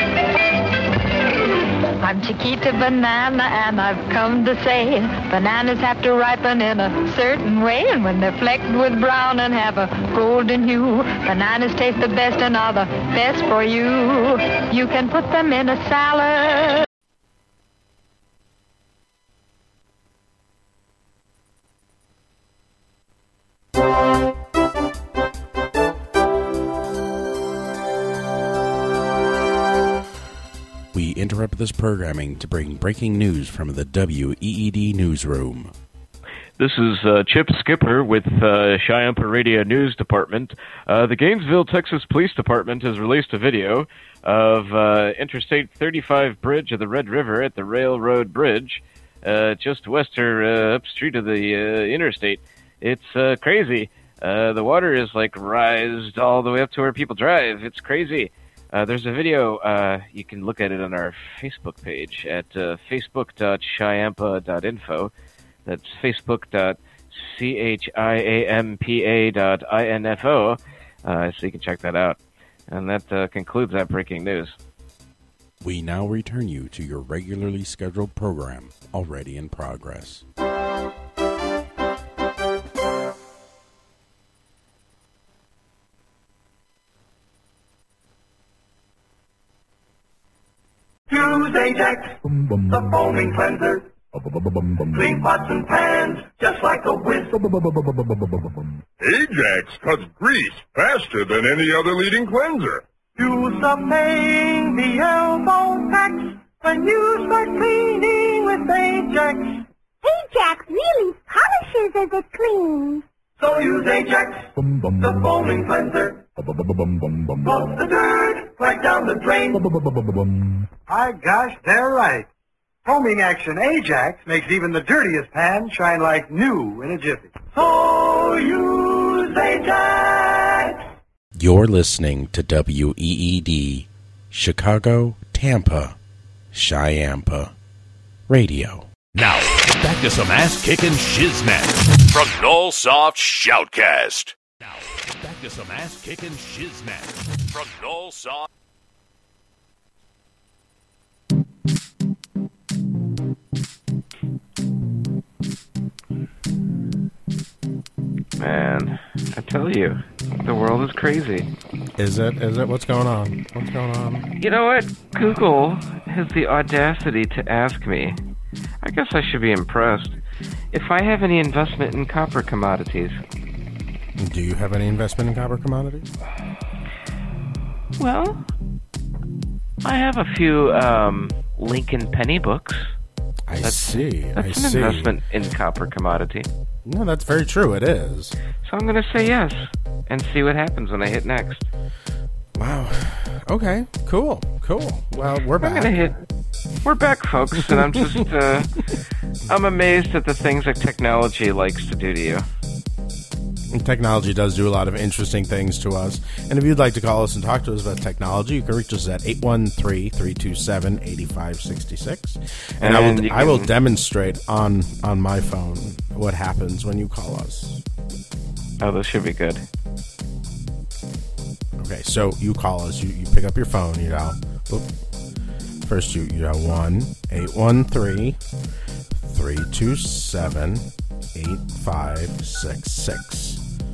I'm Chiquita Banana, and I've come to say bananas have to ripen in a certain way, and when they're flecked with brown and have a golden hue, bananas taste the best and are the best for you. You can put them in a salad. We up this programming to bring breaking news from the WEED newsroom. This is Chip Skipper with Chiampa Radio News Department. The Gainesville, Texas Police Department has released a video of Interstate 35 bridge of the Red River at the Railroad Bridge, just west or upstreet of the interstate. It's crazy. The water is like rised all the way up to where people drive. It's crazy. There's a video. You can look at it on our Facebook page at facebook.chiampa.info. That's facebook.chiampa.info. So you can check that out. And that concludes that breaking news. We now return you to your regularly scheduled program, already in progress. Use Ajax, the foaming cleanser. Clean pots and pans, just like a whiz. Ajax cuts grease faster than any other leading cleanser. Use the pain, the elbow tax, when you start cleaning with Ajax. Ajax really polishes as it cleans. So use Ajax, the foaming cleanser. Floats the dirt right down the drain. My gosh, they're right. Foaming action Ajax makes even the dirtiest pan shine like new in a jiffy. So use Ajax. You're listening to WEED, Chicago, Tampa, Chiampa Radio. Now, back to some ass-kicking shiznat from Nullsoft Shoutcast. Now, back to some ass-kicking shiznat from Nullsoft. Man, I tell you, the world is crazy. Is it? What's going on? What's going on? You know what? Google has the audacity to ask me, I guess I should be impressed, if I have any investment in copper commodities. Do you have any investment in copper commodities? Well, I have a few Lincoln penny books. I see. That's an investment in copper commodity. No, that's very true. It is. So I'm going to say yes and see what happens when I hit next. Wow. Okay. Cool. Well, we're back. We're back, folks, and I'm just I'm amazed at the things that technology likes to do to you. And technology does do a lot of interesting things to us. And if you'd like to call us and talk to us about technology, you can reach us at 813-327-8566. And I will demonstrate on my phone what happens when you call us. Oh, this should be good. Okay, so you call us. You pick up your phone. You dial. First, you dial 1-813-327-8566.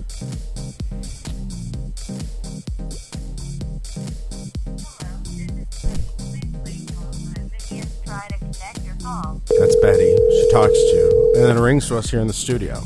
That's Betty. She talks to you, and then it rings to us here in the studio.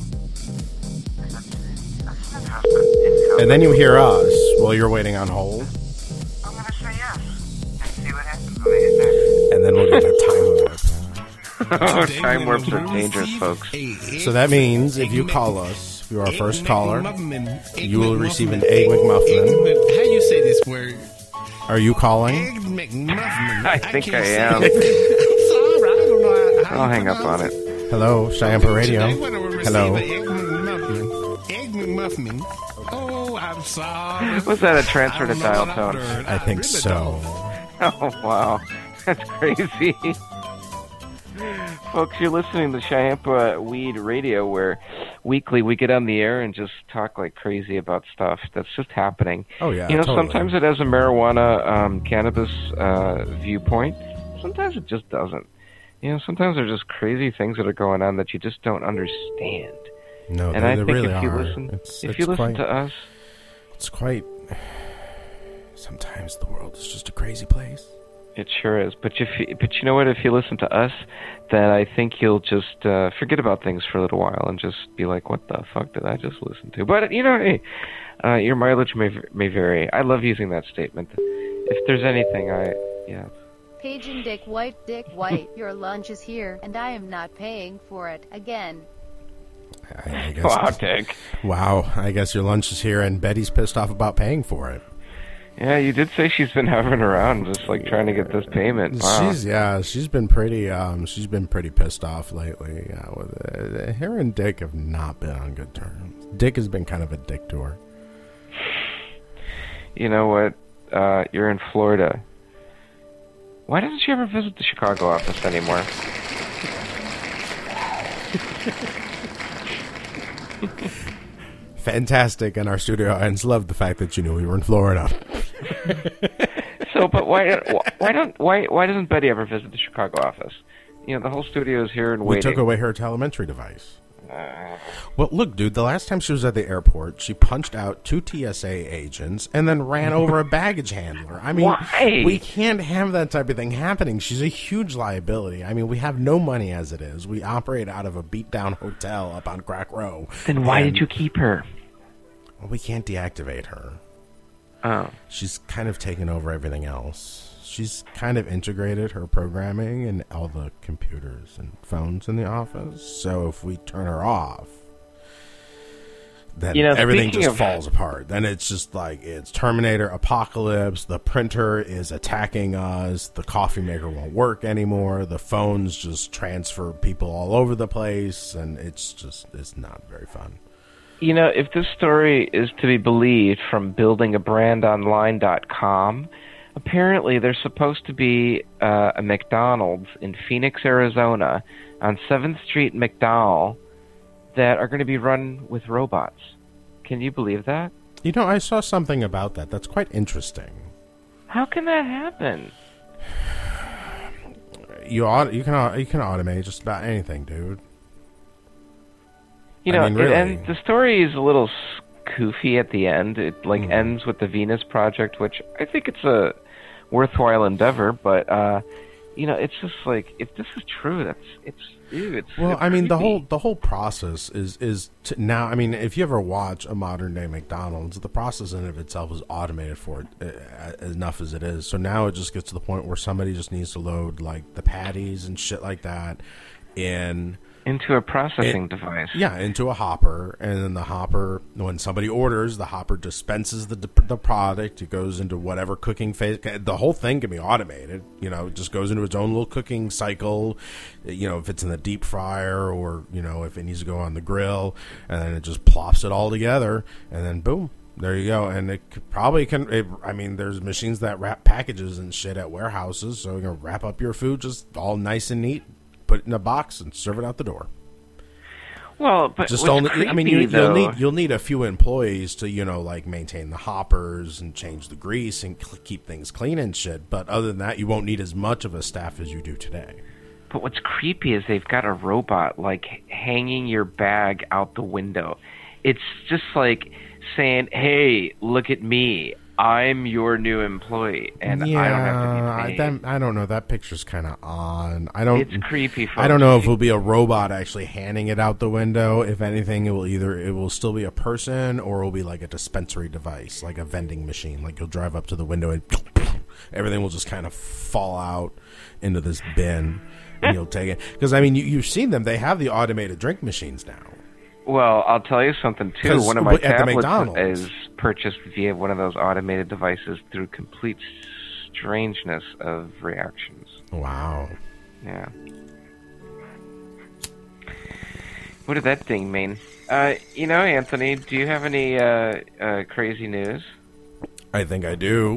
And then you hear us while you're waiting on hold. I'm going to say yes and see what happens when I hit next. And then we'll get a time warp. Time warps are dangerous, folks. So that means if you call us, if you're our first caller, you will receive an Egg McMuffin. How you say this word? Are you calling? Egg McMuffin. I think I am. I'm sorry, I don't know how I'll hang up on it. Hello, Chiampa Radio. Hello. Egg McMuffin. Oh, I'm sorry. Was that a transfer to dial tone? I think so. Oh, wow. That's crazy. Folks, you're listening to Chiampa Weed Radio, where weekly we get on the air and just talk like crazy about stuff that's just happening. Oh, yeah, You know, totally. sometimes it has a marijuana cannabis viewpoint. Sometimes it just doesn't. You know, sometimes there's just crazy things that are going on that you just don't understand. No, and I think really if you are. listen, if you listen to us, it's quite. Sometimes the world is just a crazy place. It sure is. But you know what? If you listen to us, then I think you'll just forget about things for a little while and just be like, "What the fuck did I just listen to?" But you know, hey, your mileage may vary. I love using that statement. If there's anything, Paging Dick White, your lunch is here, and I am not paying for it again. I guess, wow, Dick. Wow, I guess your lunch is here, and Betty's pissed off about paying for it. Yeah, you did say she's been hovering around, just like trying to get this payment. Wow. She's been pretty pissed off lately. Her and Dick have not been on good terms. Dick has been kind of a dick to her. You know what? You're in Florida. Why doesn't she ever visit the Chicago office anymore? Fantastic, and our studio audience loved the fact that you knew we were in Florida. So, but why doesn't Betty ever visit the Chicago office? You know, the whole studio is here and waiting. We took away her telemetry device. Well, look, dude, the last time she was at the airport, she punched out 2 TSA agents and then ran over a baggage handler. I mean, why? We can't have that type of thing happening. She's a huge liability. I mean, we have no money as it is. We operate out of a beat-down hotel up on Crack Row. Then why did you keep her? Well, we can't deactivate her. Oh. She's kind of taken over everything else. She's kind of integrated her programming in all the computers and phones in the office. So if we turn her off, then everything just falls apart. Then it's just like it's Terminator Apocalypse. The printer is attacking us. The coffee maker won't work anymore. The phones just transfer people all over the place. And it's not very fun. You know, if this story is to be believed from buildingabrandonline.com, apparently there's supposed to be a McDonald's in Phoenix, Arizona, on 7th Street McDowell, that are going to be run with robots. Can you believe that? You know, I saw something about that. That's quite interesting. How can that happen? You can automate just about anything, dude. You know, really. And the story is a little goofy at the end. It ends with the Venus Project, which I think it's a worthwhile endeavor. But you know, it's just like, if this is true, it's well, I mean, creepy. the whole process is now. I mean, if you ever watch a modern day McDonald's, the process in and of itself is automated for it enough as it is. So now it just gets to the point where somebody just needs to load like the patties and shit like that into a processing device. Yeah, into a hopper, and then the hopper, when somebody orders, the hopper dispenses the product. It goes into whatever cooking phase. The whole thing can be automated. You know, it just goes into its own little cooking cycle. You know, if it's in the deep fryer or, you know, if it needs to go on the grill, and then it just plops it all together, and then boom. There you go, and it probably can. I mean, there's machines that wrap packages and shit at warehouses, so you can wrap up your food just all nice and neat, put it in a box, and serve it out the door. Well, but just what's only. creepy, I mean, you'll need a few employees to, you know, like maintain the hoppers and change the grease and keep things clean and shit. But other than that, you won't need as much of a staff as you do today. But what's creepy is they've got a robot like hanging your bag out the window. It's just like saying, "Hey, look at me. I'm your new employee, and I don't have to be paid." I don't know. That picture's kind of odd. It's creepy. I don't know if it'll be a robot actually handing it out the window. If anything, it will still be a person, or it will be like a dispensary device, like a vending machine. Like you'll drive up to the window and everything will just kind of fall out into this bin, and you'll take it. Because I mean, you've seen them. They have the automated drink machines now. Well, I'll tell you something, too. One of my tablets is purchased via one of those automated devices through complete strangeness of reactions. Wow. Yeah. What did that thing mean? You know, Anthony, do you have any crazy news? I think I do.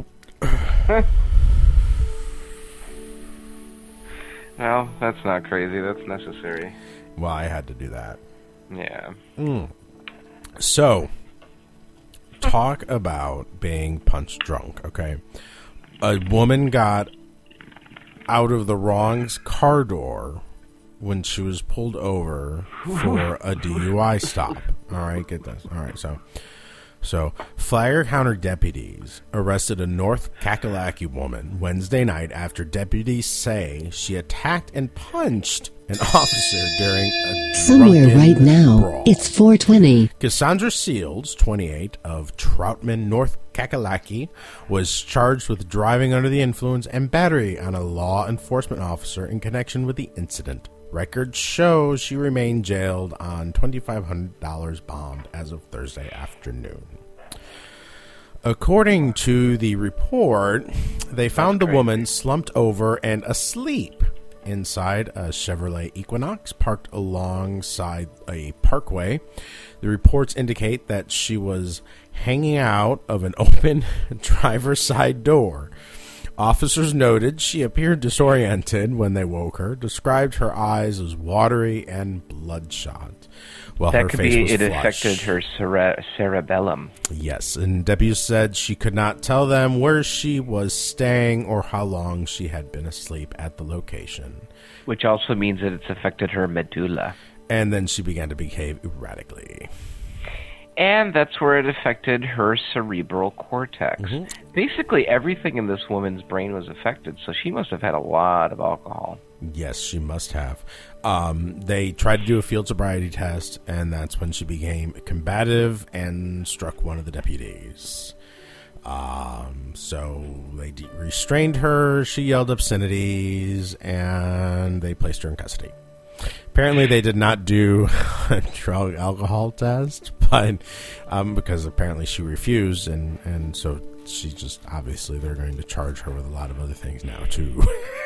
Well, that's not crazy. That's necessary. Well, I had to do that. Yeah. So, talk about being punch drunk, okay? A woman got out of the wrong car door when she was pulled over for a DUI stop. All right, get this. All right, so So, Flagler County deputies arrested a North Kakalaki woman Wednesday night after deputies say she attacked and punched an officer during a Somewhere right now, brawl. it's 4:20. Cassandra Seals, 28, of Troutman, North Kakalaki, was charged with driving under the influence and battery on a law enforcement officer in connection with the incident. Records show she remained jailed on $2,500 bond as of Thursday afternoon. According to the report, they found the woman slumped over and asleep inside a Chevrolet Equinox parked alongside a parkway. The reports indicate that she was hanging out of an open driver's side door. Officers noted she appeared disoriented when they woke her, described her eyes as watery and bloodshot. Well, that her could face be was it flushed. affected her cerebellum. Yes, and deputies said she could not tell them where she was staying or how long she had been asleep at the location. Which also means that it's affected her medulla. And then she began to behave erratically. And that's where it affected her cerebral cortex. Mm-hmm. Basically, everything in this woman's brain was affected, so she must have had a lot of alcohol. Yes, she must have. They tried to do a field sobriety test, and that's when she became combative and struck one of the deputies. So they restrained her, she yelled obscenities, and they placed her in custody. Apparently they did not do a drug alcohol test, but because apparently she refused, and so she just, obviously they're going to charge her with a lot of other things now too.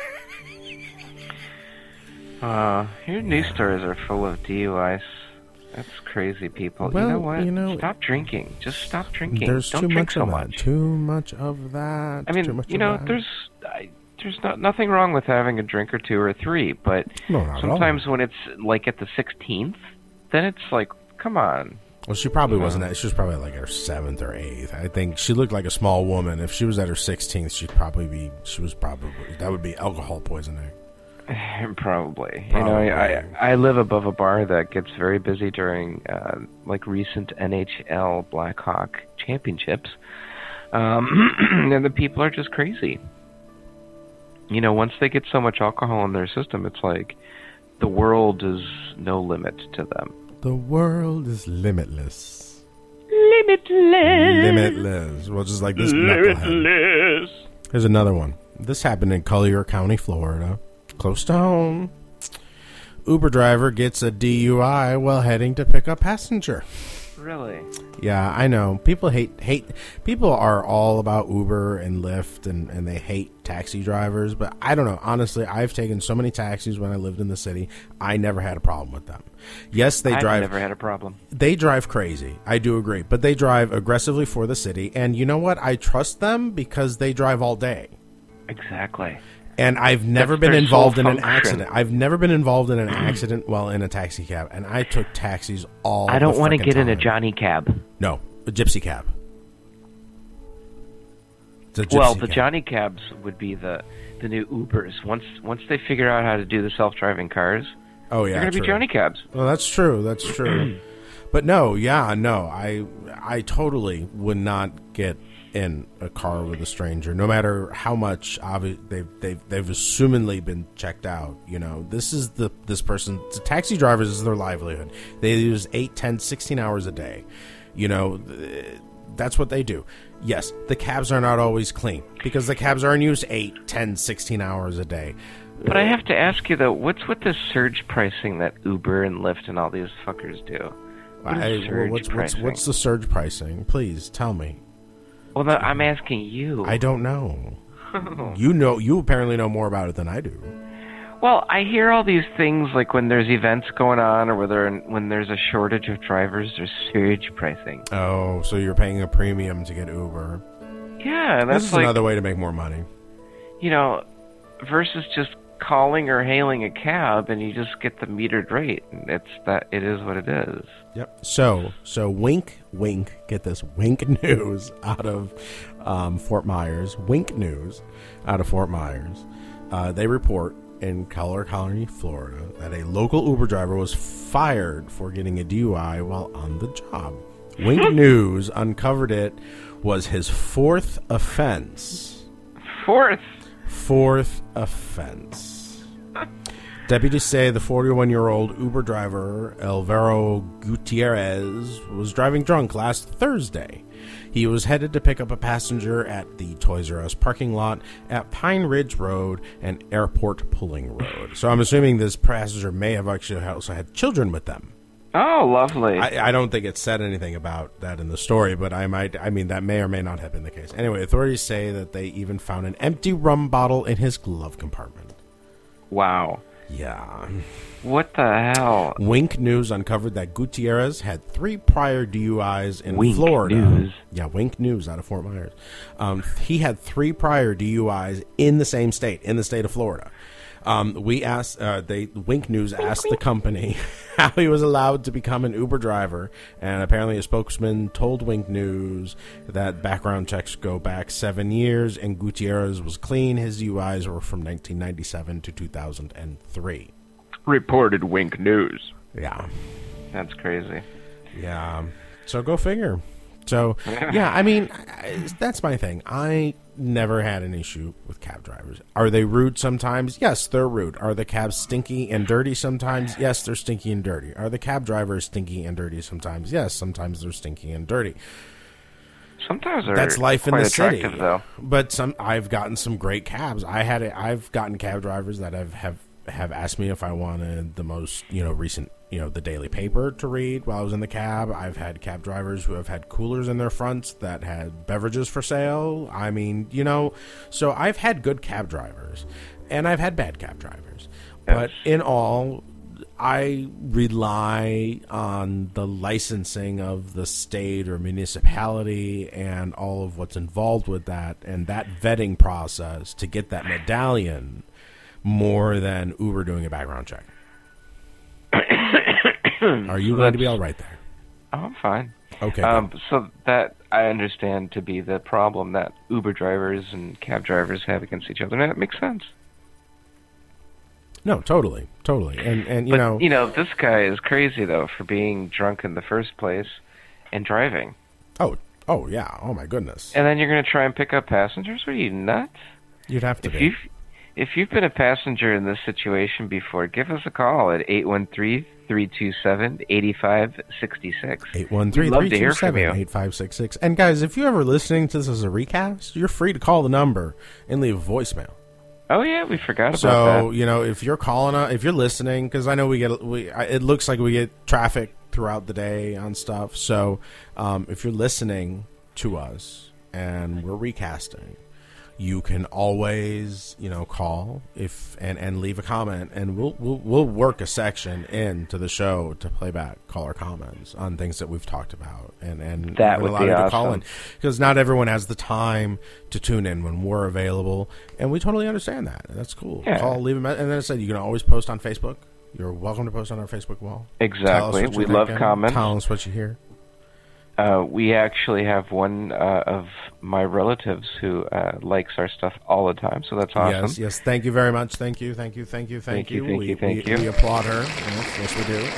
Your news stories are full of DUIs. That's crazy, people. Well, you know what? Stop drinking. Just stop drinking. There's Don't too drink much so of much. that. Too much of that. I mean, too much you know, of that. there's nothing wrong with having a drink or two or three, but No, not at all. sometimes when it's like at the 16th, then it's like, come on. Well, she probably wasn't at, she was probably like her 7th or 8th. I think she looked like a small woman. If she was at her 16th, that would be alcohol poisoning. Probably. You know, I live above a bar that gets very busy during like recent NHL Blackhawk championships, and the people are just crazy. You know, once they get so much alcohol in their system, it's like the world is no limit to them. The world is limitless. Limitless. Well, just like this knucklehead. Here's another one. This happened in Collier County, Florida. Close to home. Uber driver gets a DUI while heading to pick up passenger. Really? Yeah, I know. People hate. People are all about Uber and Lyft, and they hate taxi drivers. But I don't know. Honestly, I've taken so many taxis when I lived in the city. I never had a problem with them. Yes, they drive. I've never had a problem. They drive crazy. I do agree. But they drive aggressively for the city. And you know what? I trust them because they drive all day. Exactly. And I've never That's been their involved sole in an function. accident. I've never been involved in an accident while in a taxi cab. And I took taxis all I don't want to get in a Johnny cab. No, a gypsy cab. It's a gypsy Well, the cab. Johnny cabs would be the new Ubers. Once they figure out how to do the self-driving cars, Oh yeah, they're going to be true. Johnny cabs. Well, that's true. That's true. But no, I totally would not get in a car with a stranger, no matter how much they've assumedly been checked out. You know, this person, the taxi drivers, is their livelihood. They use 8, 10, 16 hours a day. You know, that's what they do. Yes, the cabs are not always clean because the cabs are in use 8, 10, 16 hours a day. But I have to ask you, though, what's with the surge pricing that Uber and Lyft and all these fuckers do? What's the surge pricing? Please tell me. Well, no, I'm asking you. I don't know. You apparently know more about it than I do. Well, I hear all these things like when there's events going on or when there's a shortage of drivers, there's surge pricing. Oh, so you're paying a premium to get Uber. Yeah, that's This is like, another way to make more money. You know, versus just calling or hailing a cab and you just get the metered rate. It is what it is. Yep. So wink, get this, wink news out of Fort Myers. Wink news out of Fort Myers. They report in Collier County, Florida, that a local Uber driver was fired for getting a DUI while on the job. Wink News uncovered it was his fourth offense. Fourth offense. Deputies say the 41-year-old Uber driver, Alvaro Gutierrez, was driving drunk last Thursday. He was headed to pick up a passenger at the Toys R Us parking lot at Pine Ridge Road and Airport Pulling Road. So I'm assuming this passenger may have actually also had children with them. Oh, lovely. I don't think it said anything about that in the story, but that may or may not have been the case. Anyway, authorities say that they even found an empty rum bottle in his glove compartment. Wow. Yeah. What the hell? Wink News uncovered that Gutierrez had 3 prior DUIs in Wink Florida. News. Yeah, Wink News out of Fort Myers. He had 3 prior DUIs in the same state, in the state of Florida. Wink News asked the company how he was allowed to become an Uber driver, and apparently a spokesman told Wink News that background checks go back 7 years, and Gutierrez was clean. His DUIs were from 1997 to 2003. Reported Wink News. Yeah. That's crazy. Yeah. So go figure. So, yeah, I mean, that's my thing. I never had an issue with cab drivers. Are they rude sometimes? Yes, they're rude. Are the cabs stinky and dirty sometimes? Yes, they're stinky and dirty. Are the cab drivers stinky and dirty sometimes? Yes, sometimes they're stinky and dirty. Sometimes they're that's life in the city. Though. But I've gotten some great cabs. I've gotten cab drivers that have asked me if I wanted the most, recent, the daily paper to read while I was in the cab. I've had cab drivers who have had coolers in their fronts that had beverages for sale. I mean, so I've had good cab drivers and I've had bad cab drivers. Yes. But in all, I rely on the licensing of the state or municipality and all of what's involved with that and that vetting process to get that medallion more than Uber doing a background check. Are you going to be all right there? Oh, I'm fine. Okay. So that I understand to be the problem that Uber drivers and cab drivers have against each other. And that makes sense. No, totally. And this guy is crazy though for being drunk in the first place and driving. Oh yeah. Oh my goodness. And then you're going to try and pick up passengers? What are you, nuts? You'd have to be. If you've been a passenger in this situation before, give us a call at 813-327-8566. 813-327-8566. And guys, if you're ever listening to this as a recast, you're free to call the number and leave a voicemail. Oh yeah, we forgot about that. So, if you're calling, if you're listening, because I know it looks like we get traffic throughout the day on stuff. So, if you're listening to us and we're recasting, you can always, call and leave a comment, and we'll work a section into the show to play back caller comments on things that we've talked about, and that would allow be you to awesome. call in, because not everyone has the time to tune in when we're available, and we totally understand that. That's cool. Yeah. Call, leave a message, and then I said you can always post on Facebook. You're welcome to post on our Facebook wall. Exactly. We love comments. Tell us what you hear. We actually have one of my relatives who likes our stuff all the time, so that's awesome. Yes. Thank you very much. Thank you. Thank you. We applaud her. Yes, we do.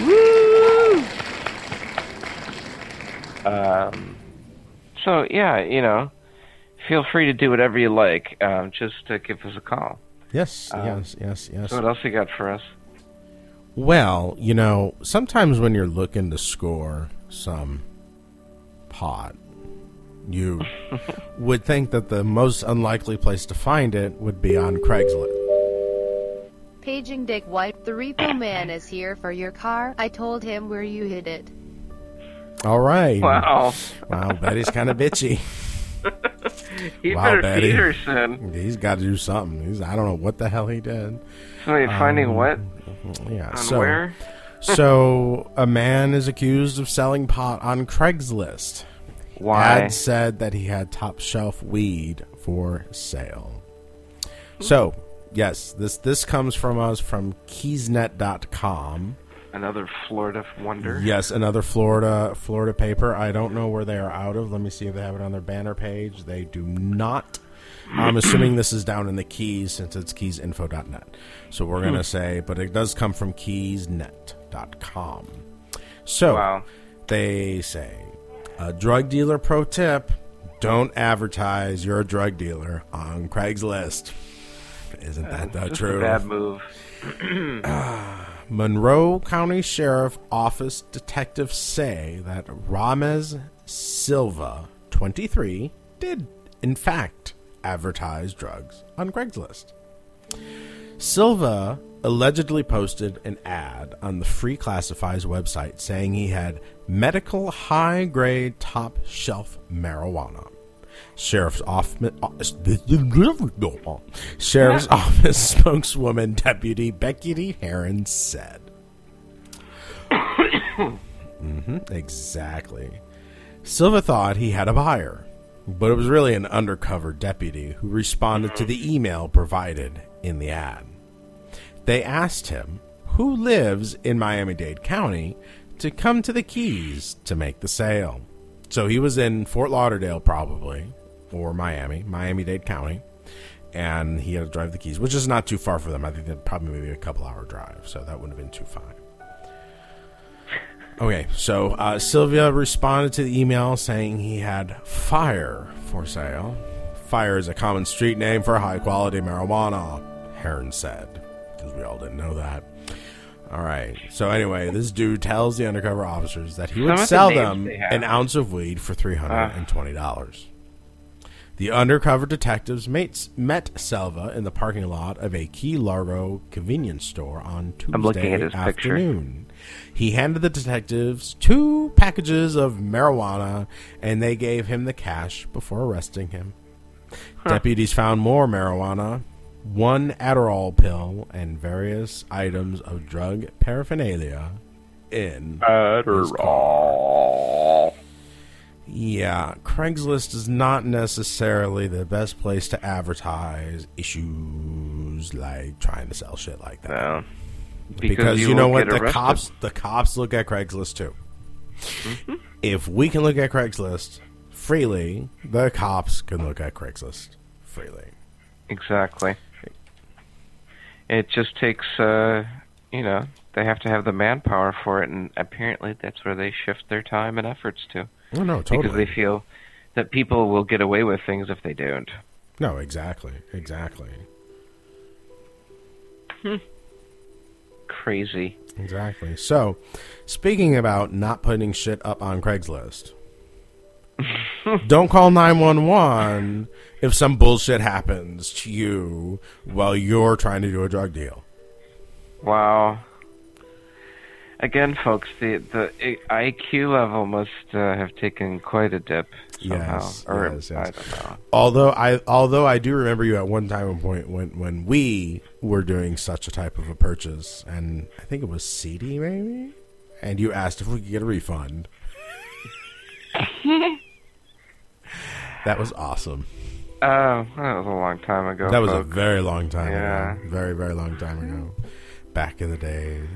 Woo! So, yeah, feel free to do whatever you like. Just give us a call. Yes. So what else you got for us? Well, sometimes when you're looking to score some pot, you would think that the most unlikely place to find it would be on Craigslist. Paging Dick White, the repo man is here for your car. I told him where you hid it. All right. Wow, Betty's kind of bitchy. He better Betty. feed her soon. He's got to do something. I don't know what the hell he did. So you're finding what? Yeah. Where? So a man is accused of selling pot on Craigslist. Why? Ad said that he had top shelf weed for sale. So, yes, this comes from us from Keysnet.com. Another Florida wonder. Yes, another Florida paper. I don't know where they are out of. Let me see if they have it on their banner page. They do not. I'm assuming this is down in the Keys since it's keysinfo.net. So we're going to say, but it does come from keysnet.com. So they say, A drug dealer pro tip: don't advertise you're a drug dealer on Craigslist. Isn't that the Just truth? a bad move. Monroe County Sheriff Office detectives say that Ramez Silva, 23, did, in fact, advertise drugs on Craigslist. Silva allegedly posted an ad on the Free Classifieds website saying he had medical high-grade top-shelf marijuana. Sheriff's Office spokeswoman Deputy Becky Heron said. Exactly. Silva thought he had a buyer, but it was really an undercover deputy who responded to the email provided in the ad. They asked him who lives in Miami-Dade County to come to the Keys to make the sale. So he was in Fort Lauderdale probably, or Miami-Dade County, and he had to drive the Keys, which is not too far for them. I think they're probably maybe a couple-hour drive, so that wouldn't have been too far. Okay, so Sylvia responded to the email saying he had fire for sale. Fire is a common street name for high-quality marijuana, Heron said, because we all didn't know that. All right, so anyway, this dude tells the undercover officers that he would sell them an ounce of weed for $320. The undercover detectives met Selva in the parking lot of a Key Largo convenience store on Tuesday afternoon. He handed the detectives 2 packages of marijuana, and they gave him the cash before arresting him. Deputies found more marijuana, 1 Adderall pill, and various items of drug paraphernalia in Adderall. Yeah, Craigslist is not necessarily the best place to advertise issues like trying to sell shit like that. No. Because you know what? The cops look at Craigslist too. If we can look at Craigslist freely, the cops can look at Craigslist freely. Exactly. It just takes, they have to have the manpower for it, and apparently that's where they shift their time and efforts to. Oh, no, totally. Because they feel that people will get away with things if they don't. No, exactly. Crazy. Exactly. So, speaking about not putting shit up on Craigslist, don't call 911 if some bullshit happens to you while you're trying to do a drug deal. Wow. Again, folks, the IQ level must have taken quite a dip somehow. Yes. I don't know. Although I do remember you at one time and point when we were doing such a type of a purchase, and I think it was CD maybe, and you asked if we could get a refund. That was awesome. That was a long time ago. That was a very long time ago. Very, very long time ago. Back in the days.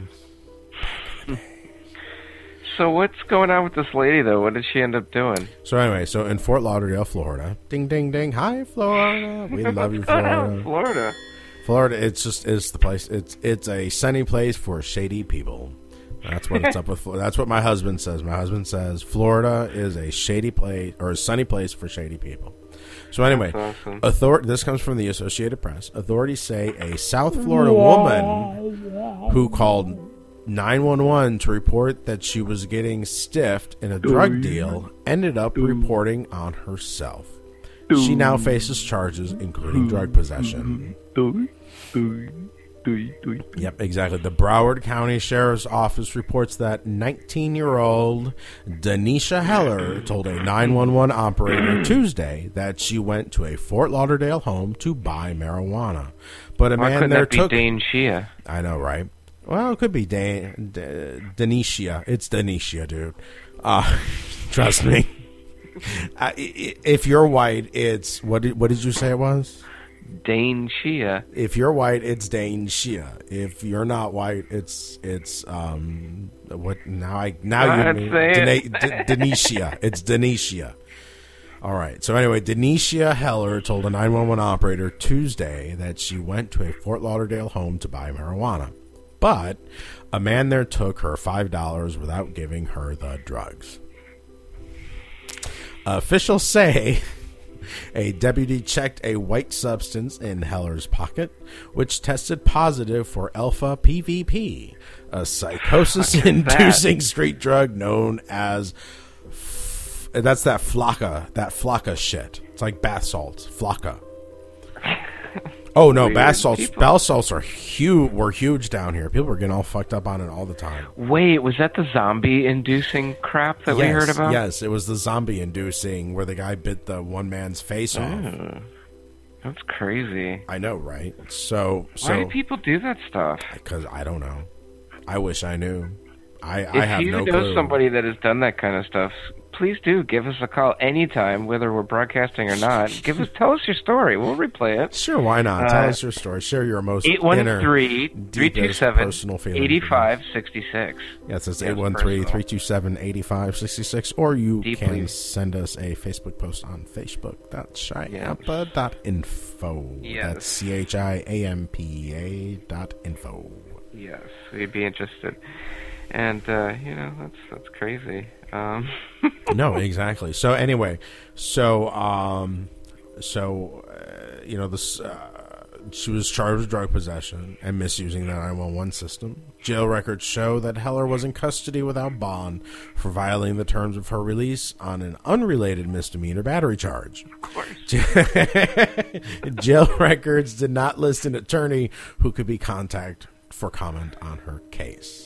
So what's going on with this lady, though? What did she end up doing? So anyway, in Fort Lauderdale, Florida. Ding, ding, ding. Hi, Florida. We love you, Florida. Florida, it's the place. It's a sunny place for shady people. That's what it's up with. That's what my husband says. My husband says Florida is a shady place or a sunny place for shady people. So anyway, awesome. This comes from the Associated Press. Authorities say a South Florida woman who called 911 to report that she was getting stiffed in a drug deal ended up reporting on herself. She now faces charges including drug possession. Yep, exactly. The Broward County Sheriff's Office reports that 19-year-old Denisha Heller told a 911 operator Tuesday that she went to a Fort Lauderdale home to buy marijuana. But a man there took... Dane Shia? I know, right? Well, it could be Denisha. It's Denisha, dude. Trust me. If you're white, it's... What did you say it was? Dane Shia. If you're white, it's Dane Shia. If you're not white, it's what now? Denisha. It's Denisha. All right. So anyway, Denisha Heller told a 911 operator Tuesday that she went to a Fort Lauderdale home to buy marijuana, but a man there took her $5 without giving her the drugs. Officials say a deputy checked a white substance in Heller's pocket, which tested positive for alpha PVP, a psychosis-inducing street drug known as... that's that flocka shit. It's like bath salts. Flocka. Oh no, bath salts were huge down here. People were getting all fucked up on it all the time. Wait, was that the zombie-inducing crap that we heard about? Yes, it was the zombie-inducing where the guy bit the one man's face off. That's crazy. I know, right? So why do people do that stuff? Because I don't know. I wish I knew. I have no clue. If you know somebody that has done that kind of stuff, please do give us a call anytime, whether we're broadcasting or not. Tell us your story. We'll replay it. Sure, why not? Tell us your story. Share your most 813-327-8566. Yes, it's 813-327-8566. Or you can send us a Facebook post on Facebook. That's Chiampa.info. Yes. That's CHIAMPA.info. Yes, we'd be interested. And, that's crazy. No, exactly. So anyway, she was charged with drug possession and misusing the 911 system. Jail records show that Heller was in custody without bond for violating the terms of her release on an unrelated misdemeanor battery charge. Of course. Jail records did not list an attorney who could be contacted for comment on her case.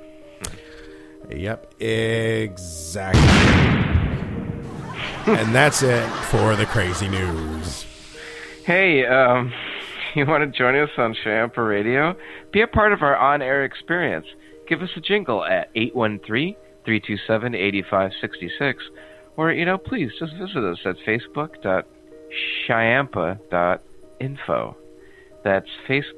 Yep, exactly. And that's it for the crazy news. Hey, you want to join us on Chiampa Radio? Be a part of our on-air experience. Give us a jingle at 813-327-8566. Or, please just visit us at facebook.chiampa.info. That's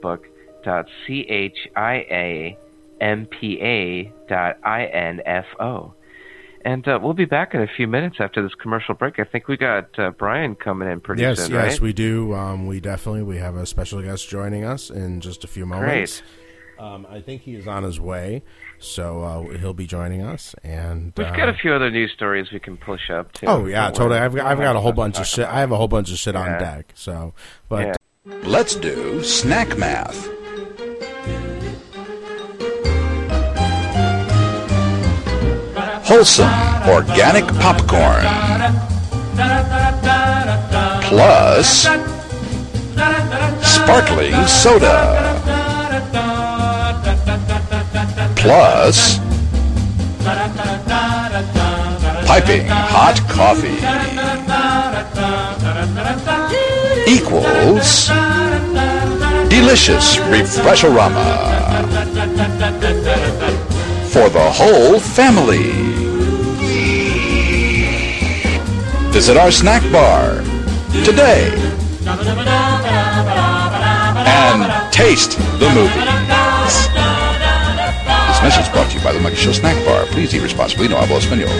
facebook.chiampa.info. And we'll be back in a few minutes after this commercial break. I think we got Brian coming in pretty soon, right? Yes, we do. We have a special guest joining us in just a few moments. Great. I think he is on his way, so he'll be joining us. And we've got a few other news stories we can push up too. Oh yeah, totally. I've got a whole bunch of shit. I have a whole bunch of shit on deck. So, but let's do snack math. Wholesome organic popcorn plus sparkling soda plus piping hot coffee equals delicious refresherama for the whole family. Visit our snack bar today and taste the movie. This message is brought to you by the Monkey Show Snack Bar. Please eat responsibly. No hablo español.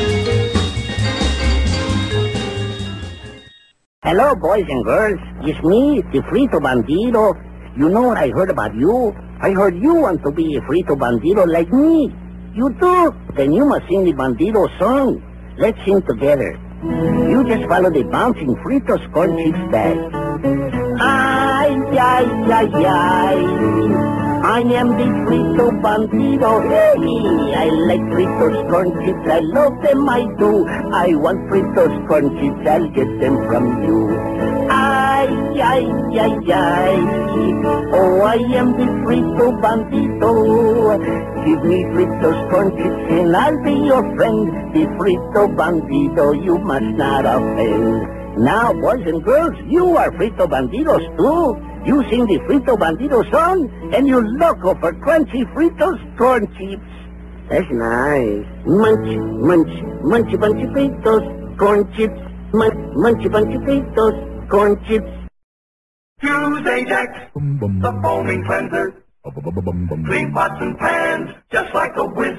Hello, boys and girls. It's me, the Frito Bandido. You know what I heard about you? I heard you want to be a Frito Bandido like me. You do? Then you must sing the Bandido song. Let's sing together. You just follow the bouncing Fritos corn chips bag. Ay, ay, ay, ay. I am the Frito Bandido. Hey, I like Fritos corn chips. I love them, I do. I want Fritos corn chips. I'll get them from you. Ay, ay, ay, ay. Oh, I am the Frito Bandido. Give me Fritos corn chips and I'll be your friend. The Frito Bandido, you must not offend. Now, boys and girls, you are Frito Bandidos too. You sing the Frito Bandido song and you loco for crunchy Fritos corn chips. That's nice. Munch, munch, munchy bunchy Fritos corn chips. Munchy bunchy Fritos corn chips. Use Ajax, the foaming cleanser. Clean pots and pans, just like a whiz.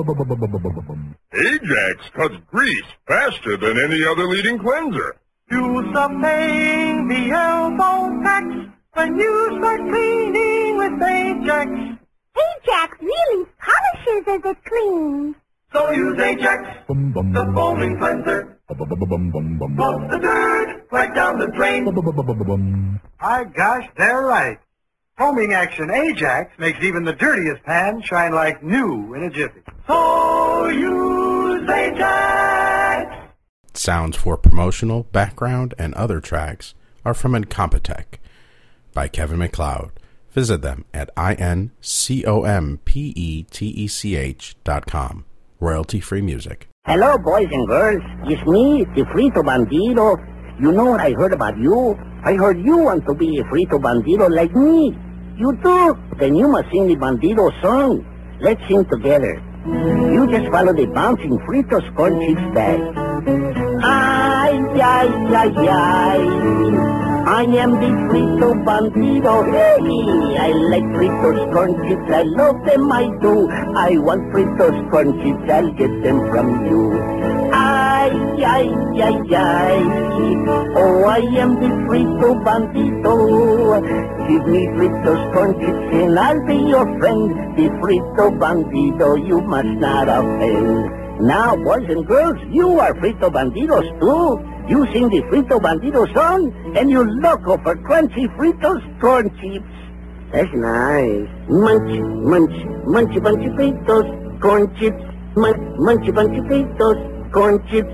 Ajax cuts grease faster than any other leading cleanser. Use the pain, the elbow tax, when you start cleaning with Ajax. Ajax really polishes as it cleans. So use Ajax, the foaming cleanser. Flush the dirt right down the drain. My gosh, they're right. Foaming action Ajax makes even the dirtiest pan shine like new in a jiffy. So use Ajax. Sounds for promotional, background, and other tracks are from Incompetech by Kevin MacLeod. Visit them at incompetech.com. Royalty-free music. Hello, boys and girls. It's me, the Frito Bandido. You know what I heard about you? I heard you want to be a Frito Bandido like me. You too. Then you must sing the Bandido song. Let's sing together. You just follow the bouncing Fritos corn chips bag. Ay, ay, ay, ay. I am the Frito Bandido. Hey, I like Fritos corn chips. I love them, I do. I want Fritos corn chips. I'll get them from you. Ay, ay, ay, ay. Oh, I am the Frito Bandido. Give me Fritos corn chips and I'll be your friend. The Frito Bandido, you must not offend. Now, boys and girls, you are Frito Bandidos too. You sing the Frito Bandido song, and you loco for crunchy Fritos corn chips. That's nice. Munch, munch, munchy bunchy Fritos corn chips. Munchy bunchy Fritos corn chips.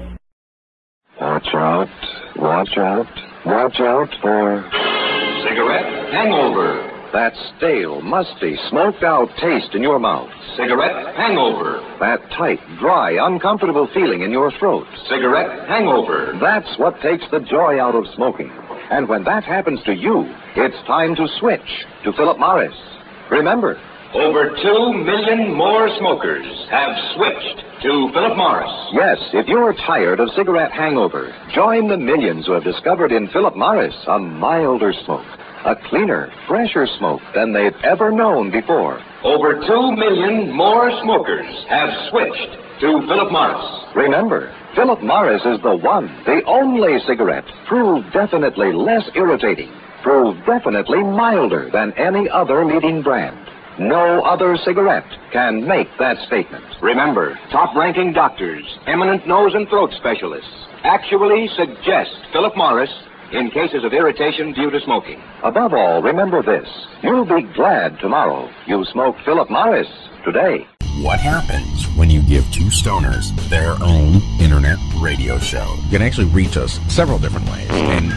Watch out, watch out, watch out for cigarette hangover. That stale, musty, smoked-out taste in your mouth. Cigarette hangover. That tight, dry, uncomfortable feeling in your throat. Cigarette hangover. That's what takes the joy out of smoking. And when that happens to you, it's time to switch to Philip Morris. Remember, over 2 million more smokers have switched to Philip Morris. Yes, if you're tired of cigarette hangover, join the millions who have discovered in Philip Morris a milder smoke. A cleaner, fresher smoke than they've ever known before. Over 2 million more smokers have switched to Philip Morris. Remember, Philip Morris is the one, the only cigarette proved definitely less irritating, proved definitely milder than any other leading brand. No other cigarette can make that statement. Remember, top-ranking doctors, eminent nose and throat specialists actually suggest Philip Morris in cases of irritation due to smoking. Above all, remember this. You'll be glad tomorrow you smoked Philip Morris today. What happens when you give two stoners their own internet radio show? You can actually reach us several different ways. And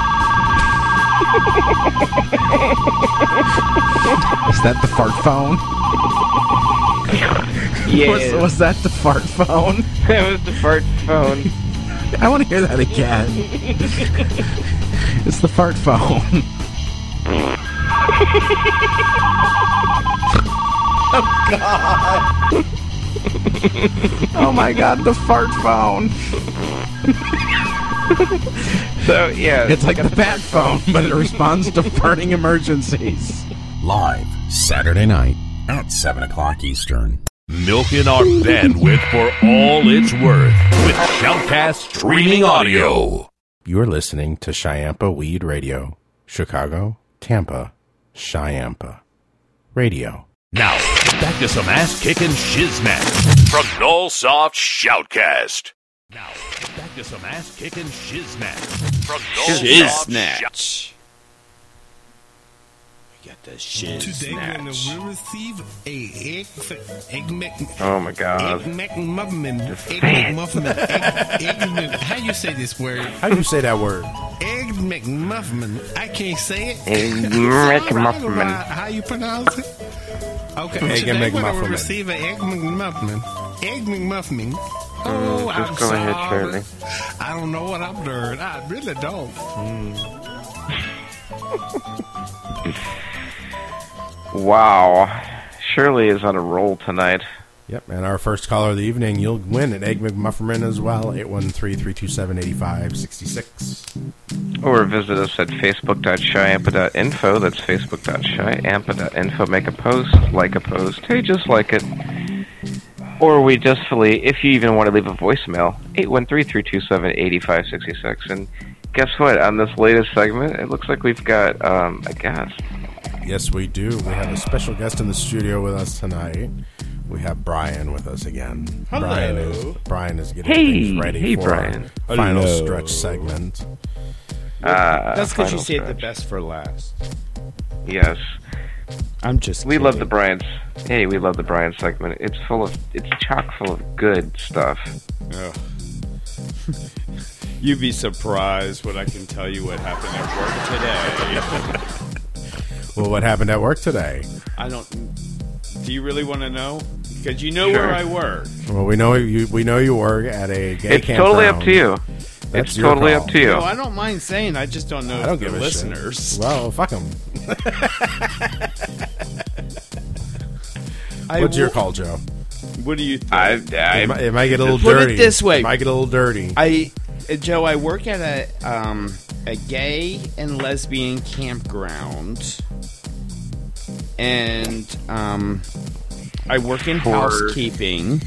Is that the fart phone? Yeah. Was that the fart phone? That was the fart phone. I want to hear that again. It's the fart phone. Oh, God. Oh, my God, the fart phone. So, yeah. It's like the bat phone, but it responds to farting emergencies. Live, Saturday night at 7 o'clock Eastern. Milking our bandwidth for all it's worth with Shoutcast streaming audio. You're listening to Chiampa Weed Radio. Chicago, Tampa, Chiampa Radio. Now, back to some ass-kicking shiznat from Nullsoft Shoutcast. Now, back to some ass-kicking shiznat from Nullsoft Shoutcast. Got the shit. Today we'll receive a egg oh my God. Egg McMuffin. How you say this word? How do you say that word? Egg McMuffin. I can't say it. Egg McMuffin. How you pronounce it? Okay. Egg today McMuffin. we'll receive an egg McMuffin. Egg McMuffin. Oh, just I'm go sorry. ahead, Shirley. I don't know what I'm doing. I really don't. Wow. Shirley is on a roll tonight. Yep, and our first caller of the evening, you'll win an Egg McMuffin as well, 813-327-8566. Or visit us at facebook.chiampa.info. That's facebook.chiampa.info. Make a post, like a post. Hey, just like it. Or we just if you even want to leave a voicemail, 813-327-8566. And guess what? On this latest segment, it looks like we've got a guest. Yes, we do. We have a special guest in the studio with us tonight. We have Brian with us again. Hello. Brian is getting things ready for Brian. our final Hello. stretch segment. That's because you final saved the stretch. best for last. Yes. I'm just We kidding. love the Brian's. Hey, we love the Brian segment. It's chock full of good stuff. Ugh. You'd be surprised when I can tell you what happened at work today. Well, what happened at work today? I don't. Do you really want to know? Because you know Sure. where I work. Well, we know you work at a gay It's campground. totally up to you. That's It's your totally call. up to you. No, I don't mind saying. I just don't know I don't if the give a listeners. shit. Well, fuck them. What's your call, Joe? What do you think? It might get a little Put dirty. it this way. It might get a little dirty. Joe, I work at a gay and lesbian campground, and I work in housekeeping.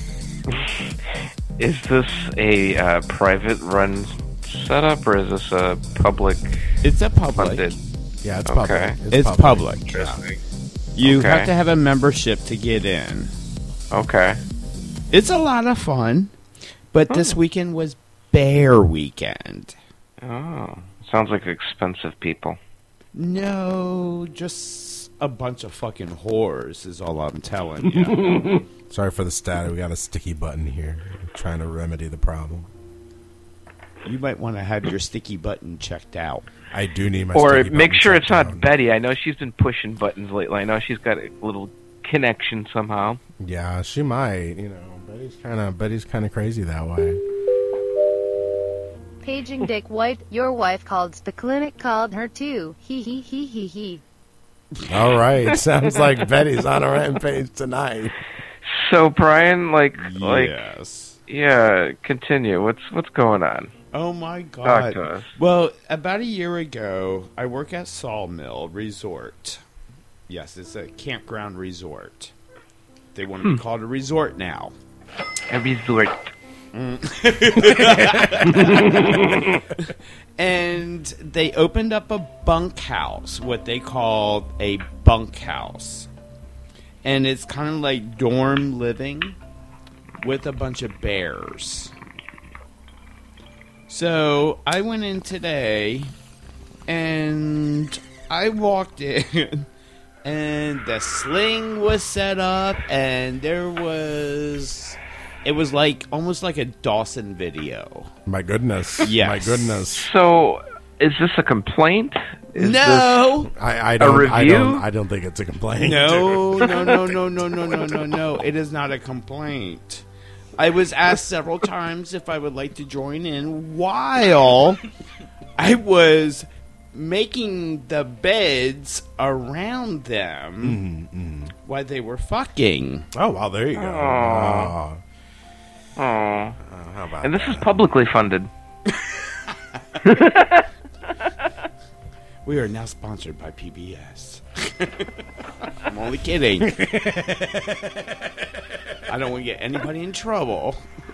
Is this a private run setup, or is this a public? It's a public. Funded? Yeah, it's okay. public. It's public. Interesting. You Okay. have to have a membership to get in. Okay. It's a lot of fun, but this weekend was Bear Weekend. Oh, sounds like expensive people. No, just a bunch of fucking whores is all I'm telling you. Sorry for the static. We got a sticky button here. We're trying to remedy the problem. You might want to have your sticky button checked out. I do need my Or sticky make button sure checked it's not out. Betty. I know she's been pushing buttons lately. I know she's got a little connection somehow. Yeah, she might. You know, Betty's kind of crazy that way. Paging Dick White, your wife called the clinic called her too. He he he he he. All right, sounds like Betty's on a rampage tonight. So Brian, Yes. yeah, continue. What's going on? Oh my Talk God. to us. Well, about a year ago, I work at Sawmill Resort. Yes, it's a campground resort. They want to be called a resort now. A resort. And they opened up a bunkhouse, what they called a bunkhouse. And it's kind of like dorm living with a bunch of bears. So I went in today and I walked in and the sling was set up and it was like almost like a Dawson video. My goodness. Yes. My goodness. So, is this a complaint? Is No. I a don't. review? I don't think it's a complaint. No. It is not a complaint. I was asked several times if I would like to join in while I was making the beds around them while they were fucking. Oh, wow, there you go. Aw. Oh. Aw. How about And this that? is publicly funded. We are now sponsored by PBS. I'm only kidding. I don't want to get anybody in trouble.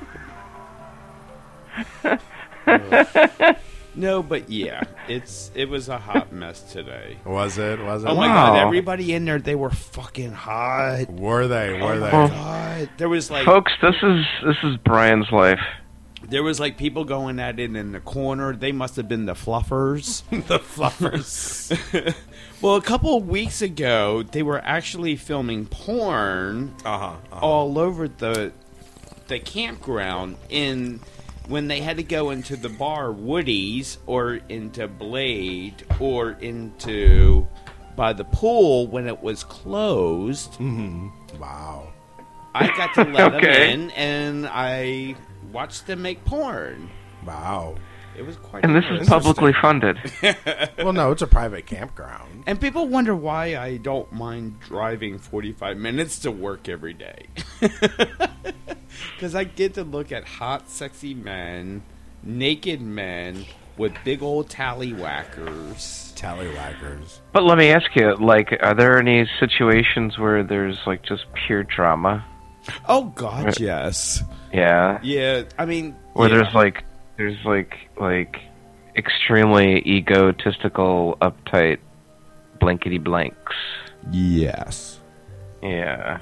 No, but yeah, it was a hot mess today. Was it? Oh my Wow. God, everybody in there, they were fucking hot. Were they? Were Oh they? my God. There was like Folks, this is Brian's life. there was like people going at it in the corner. They must have been the fluffers. The fluffers. Well, a couple of weeks ago, they were actually filming porn all over the campground when they had to go into the bar Woody's or into Blade or into by the pool when it was closed. Mm-hmm. Wow. I got to let them Okay. in and I watched them make porn. Wow. It was quite And this is interesting. publicly funded. Well, no, it's a private campground. And people wonder why I don't mind driving 45 minutes to work every day. Because I get to look at hot, sexy men, naked men with big old tallywhackers. Tallywhackers. But let me ask you, are there any situations where there's just pure drama? Oh God, yes. Yeah. Yeah, I mean, Where yeah. there's extremely egotistical, uptight blankety blanks. Yes. Yeah.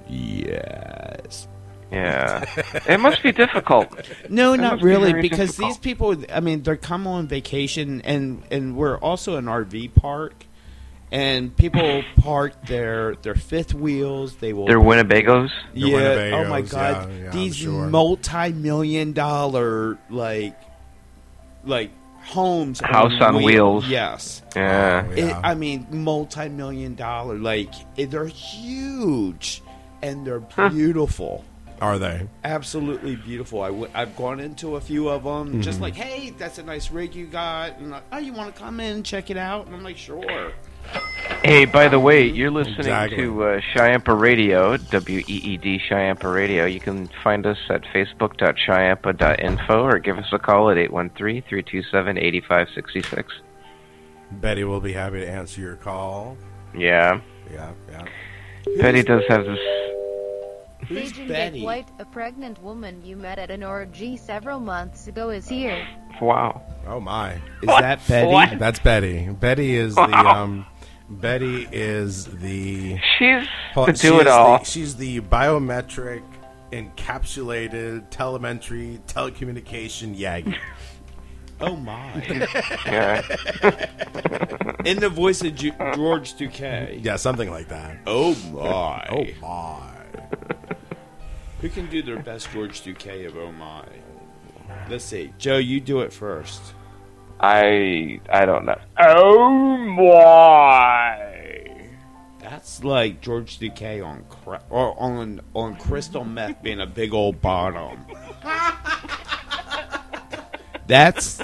Yes. Yeah. It must be difficult. No, It not must be really, very because difficult. these people, I mean, they come on vacation, and we're also an RV park, and people park their fifth wheels. They will. They're Winnebagos? Yeah. Oh my Winnebagos, God. yeah, I'm These sure. multi-million-dollar like homes. House on wheels. Yes. Yeah. I mean, multi-million-dollar. Like they're huge, and they're beautiful. Are they? Absolutely beautiful. I've gone into a few of them, just Mhm. like, hey, that's a nice rig you got, and like, oh, you want to come in and check it out? And I'm like, sure. Hey, by the way, you're listening Exactly. to Chiampa Radio, WEED Chiampa Radio. You can find us at facebook.chiampa.info or give us a call at 813-327-8566. Betty will be happy to answer your call. Yeah. Yeah. Betty does have this... Paging Dick White, a pregnant woman you met at an orgy several months ago, is here. Wow. Oh my. Is that Betty? What? That's Betty. Betty is the Betty is the She's Hold- the she do it is all. She's the biometric encapsulated telemetry telecommunication Yagi. Oh my. Yeah. In the voice of George Takei. Yeah, something like that. Oh my. Oh my. Who can do their best George Takei of Oh my? Let's see. Joe, you do it first. I don't know. Oh my. That's like George Takei on crystal meth being a big old bottom. That's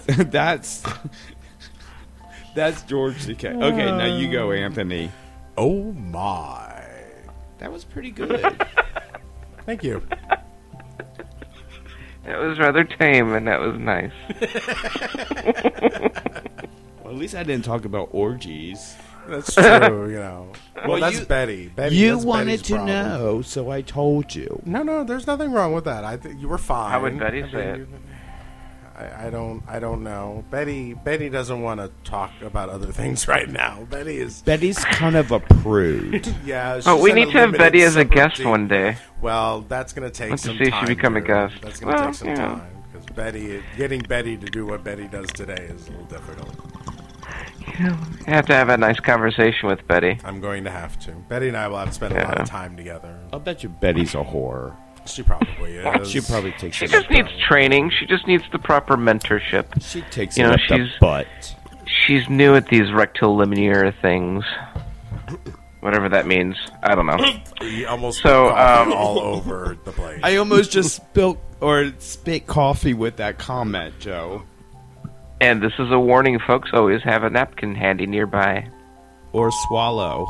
George Takei. Okay, now you go, Anthony. Oh my. That was pretty good. Thank you. It was rather tame, and that was nice. Well, at least I didn't talk about orgies. That's true, you know. Well, that's you, Betty. You that's wanted Betty's to problem. know, so I told you. No, there's nothing wrong with that. I think you were fine. How would Betty say it? I don't know. Betty doesn't want to talk about other things right now. Betty's kind of a prude. Yeah. Oh, she's we in need a to have limited Betty as a separate guest team. one day. Well, that's going to take Let's some see if time. she become a Drew. guest. That's going to Well, take some you know. time because getting Betty to do what Betty does today is a little difficult. You have to have a nice conversation with Betty. I'm going to have to. Betty and I will have to spend a lot of time together. I'll bet you Betty's a whore. She probably is. She probably takes She it just up needs training. She just needs the proper mentorship. She takes You it know, up the she's butt. She's new at these rectilinear things. Whatever that means. I don't know. You almost So, spilled coffee all over the place. I almost just spit coffee with that comment, Joe. And this is a warning, folks. Always have a napkin handy nearby. Or swallow.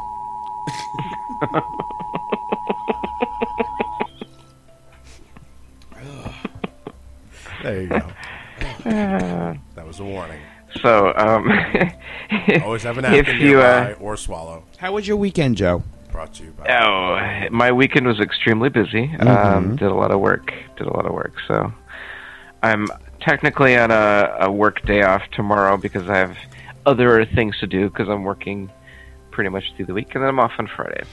There you go. That was a warning. So, Always have a if napkin you, nearby or swallow. How was your weekend, Joe? Brought to you by... Oh, my weekend was extremely busy. Mhm. Did a lot of work. So, I'm technically on a work day off tomorrow because I have other things to do because I'm working pretty much through the week, and then I'm off on Friday.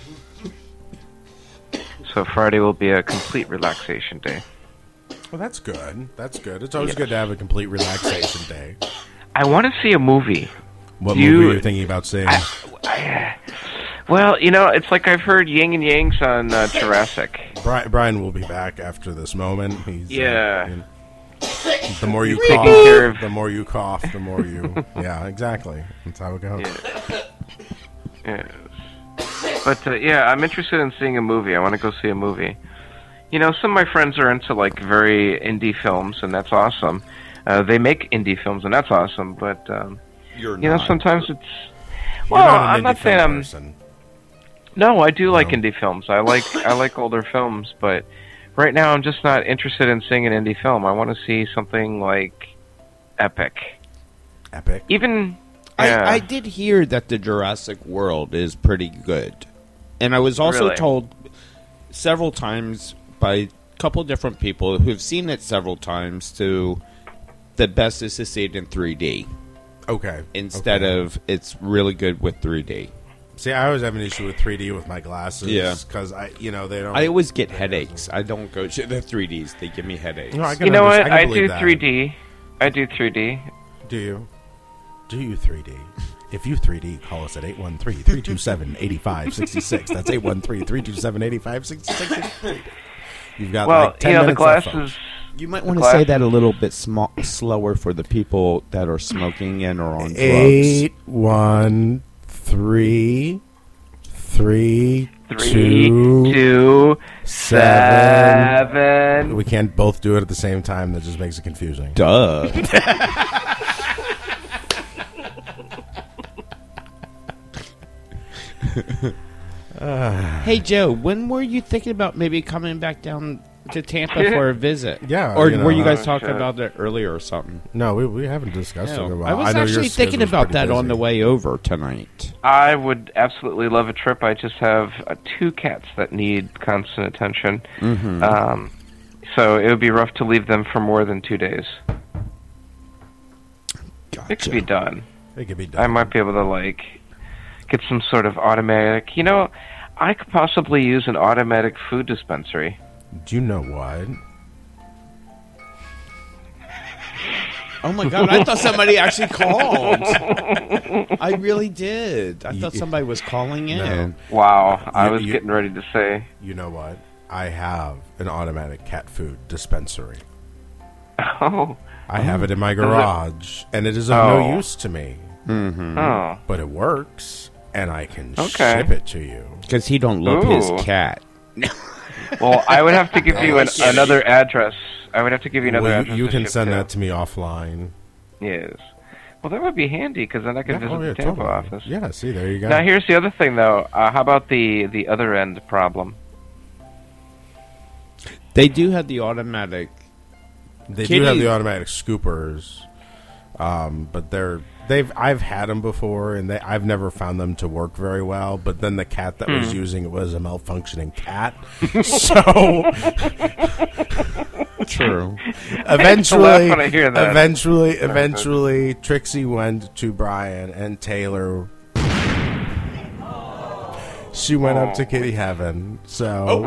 So Friday will be a complete relaxation day. Well, that's good. That's good. It's always good to have a complete relaxation day. I want to see a movie. What Do movie are you thinking about seeing? Well, you know, it's like I've heard Yin and Yangs on Jurassic. Brian will be back after this moment. He's, Yeah. the more you Taking cough, care of- the more you cough, the more you... Yeah, exactly. That's how it goes. Yeah. But, yeah, I'm interested in seeing a movie. I want to go see a movie. You know, some of my friends are into, like, very indie films, and that's awesome. They make indie films, and that's awesome, but, You're you know, not. sometimes it's... You're Well, not an I'm indie not saying film I'm... person. No, I do like indie films. I like older films, but right now I'm just not interested in seeing an indie film. I want to see something, like, epic. Epic? Even... Yeah. I did hear that the Jurassic World is pretty good. And I was also Really? told several times by a couple different people who've seen it several times to the best is to see it in 3D. Okay. Instead of it's really good with 3D. See, I always have an issue with 3D with my glasses. Yeah. Because they don't. I always get headaches. I don't go to the 3Ds. They give me headaches. No, You know what? I do 3D. I do 3D. Do you? Do you 3D? If you 3D, call us at 813-327-8566. That's 813-327-8566. You've got like 10 minutes left, folks. You might want to say that a little bit slower for the people that are smoking and are on drugs. 813 327. We can't both do it at the same time. That just makes it confusing. Duh. Hey, Joe, when were you thinking about maybe coming back down to Tampa for a visit? Yeah. Or were you guys talking about it earlier or something? No, we haven't discussed it in a while. I was actually thinking about that on the way over tonight. I would absolutely love a trip. I just have 2 cats that need constant attention. Mm-hmm. So it would be rough to leave them for more than 2 days. Gotcha. It could be done. It could be done. I might be able to, get some sort of automatic... I could possibly use an automatic food dispensary. Do you know what? Oh my God, I thought somebody actually called. I really did. I thought somebody was calling in. No. Wow, I was getting ready to say. You know what? I have an automatic cat food dispensary. Oh. I have it in my garage, and it is of no use to me. Mm-hmm. Oh. But it works, and I can ship it to you. Because he don't love his cat. Well, I would have to give you another address. I would have to give you another address. You can send that to me offline. Yes. Well, that would be handy, because then I could visit the Tampa office. Yeah, see, there you go. Now, here's the other thing, though. How about the other end problem? They do have the automatic... They do have the automatic scoopers, but I've had them before, and I've never found them to work very well. But then the cat that was using it was a malfunctioning cat, so true. Eventually, Trixie went to Brian and Taylor. She went up to kitty heaven. So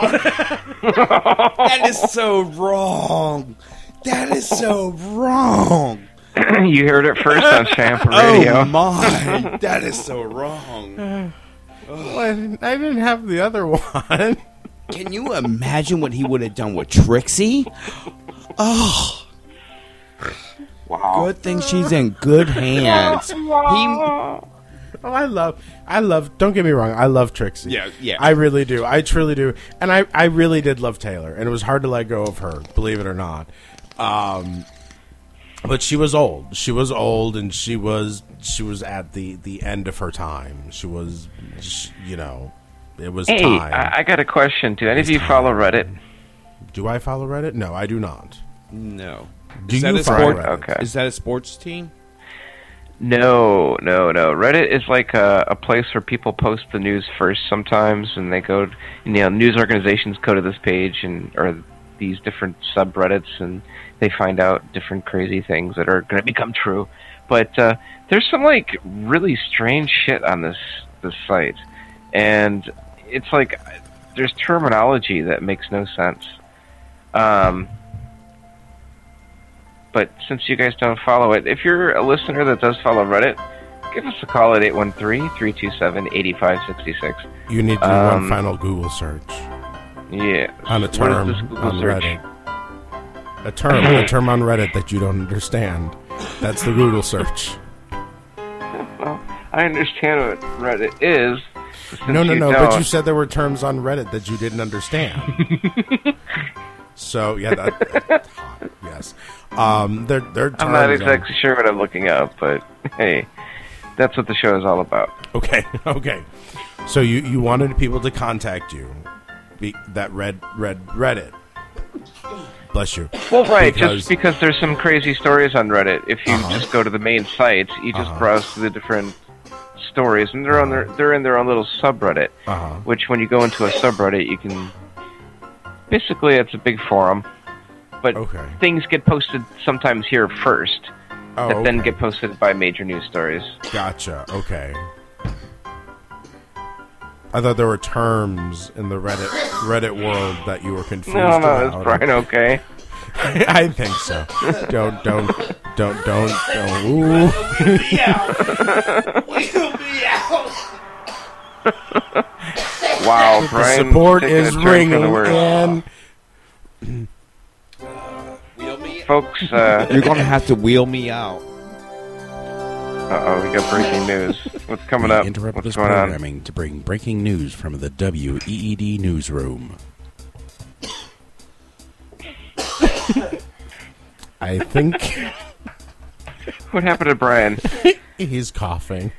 that is so wrong. That is so wrong. You heard it first on Champa Radio. Oh my, that is so wrong. Well, I didn't have the other one. Can you imagine what he would have done with Trixie? Oh. Wow. Good thing she's in good hands. I love. Don't get me wrong. I love Trixie. Yeah. I really do. I truly do. And I really did love Taylor, and it was hard to let go of her. Believe it or not. But she was old. She was old, and she was at the end of her time. She was, it was time. I got a question. Do any of you follow Reddit? Do I follow Reddit? No, I do not. No. Do you follow Reddit? Okay. Is that a sports team? No. Reddit is like a place where people post the news first sometimes, and they go, news organizations go to this page or these different subreddits, and they find out different crazy things that are going to become true. But there's some really strange shit on this site, and it's there's terminology that makes no sense. But since you guys don't follow it, if you're a listener that does follow Reddit, give us a call at 813-327-8566. You need to do one final Google search. Yeah. On a term on Reddit. A term on Reddit that you don't understand. That's the Google search. Well, I understand what Reddit is. No, but you said there were terms on Reddit that you didn't understand. So, yeah, yes. They're terms. I'm not exactly sure what I'm looking up, but hey, that's what the show is all about. Okay. So you wanted people to contact you that read Reddit. Bless you. Well, right, just because there's some crazy stories on Reddit. If you just go to the main site, you just browse through the different stories, and they're in their own little subreddit. Which, when you go into a subreddit, you can basically, it's a big forum, but things get posted sometimes here first, then get posted by major news stories. Gotcha. Okay. I thought there were terms in the Reddit world that you were confused No, about. is Brian okay? I think so. Don't. Ooh. We'll be out. We'll be out. Wow, Brian. The support taking a is turn for ringing, the worse. and folks, You're going to have to wheel me out. Uh-oh, we got breaking news. What's coming up? Interrupt What's this going on? programming to bring breaking news from the WEED newsroom. I think What happened to Brian? he's coughing.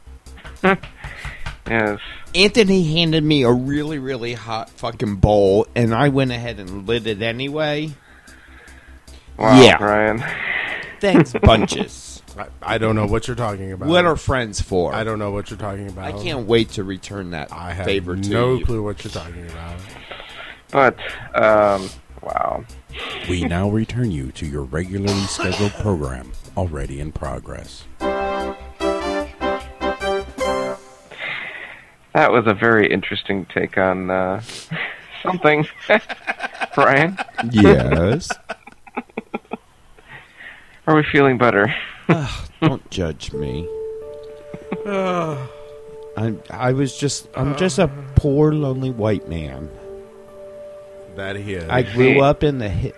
Yes. Anthony handed me a really, really hot fucking bowl, and I went ahead and lit it anyway. Wow, Yeah. Brian. Thanks, bunches. I don't know what you're talking about. What are friends for? I don't know what you're talking about. I can't wait to return that I have favor to no you. clue what you're talking about. But, wow. We now return you to your regularly scheduled program, already in progress. That was a very interesting take on something. Brian? Yes. Are we feeling better? Don't judge me. I'm just a poor, lonely white man. That he is. I grew up in the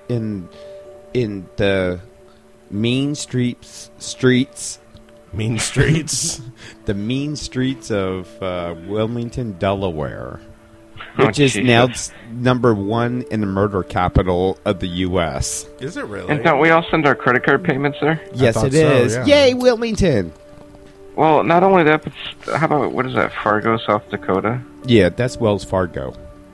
mean streets. Mean streets. The mean streets of Wilmington, Delaware, Oh, which is Jesus. now number 1 in the murder capital of the U.S. Is it really? And don't we all send our credit card payments there? Yes, thought it so, is. yeah. Yay, Wilmington! Well, not only that, but how about, what is that, Fargo, South Dakota? Yeah, that's Wells Fargo.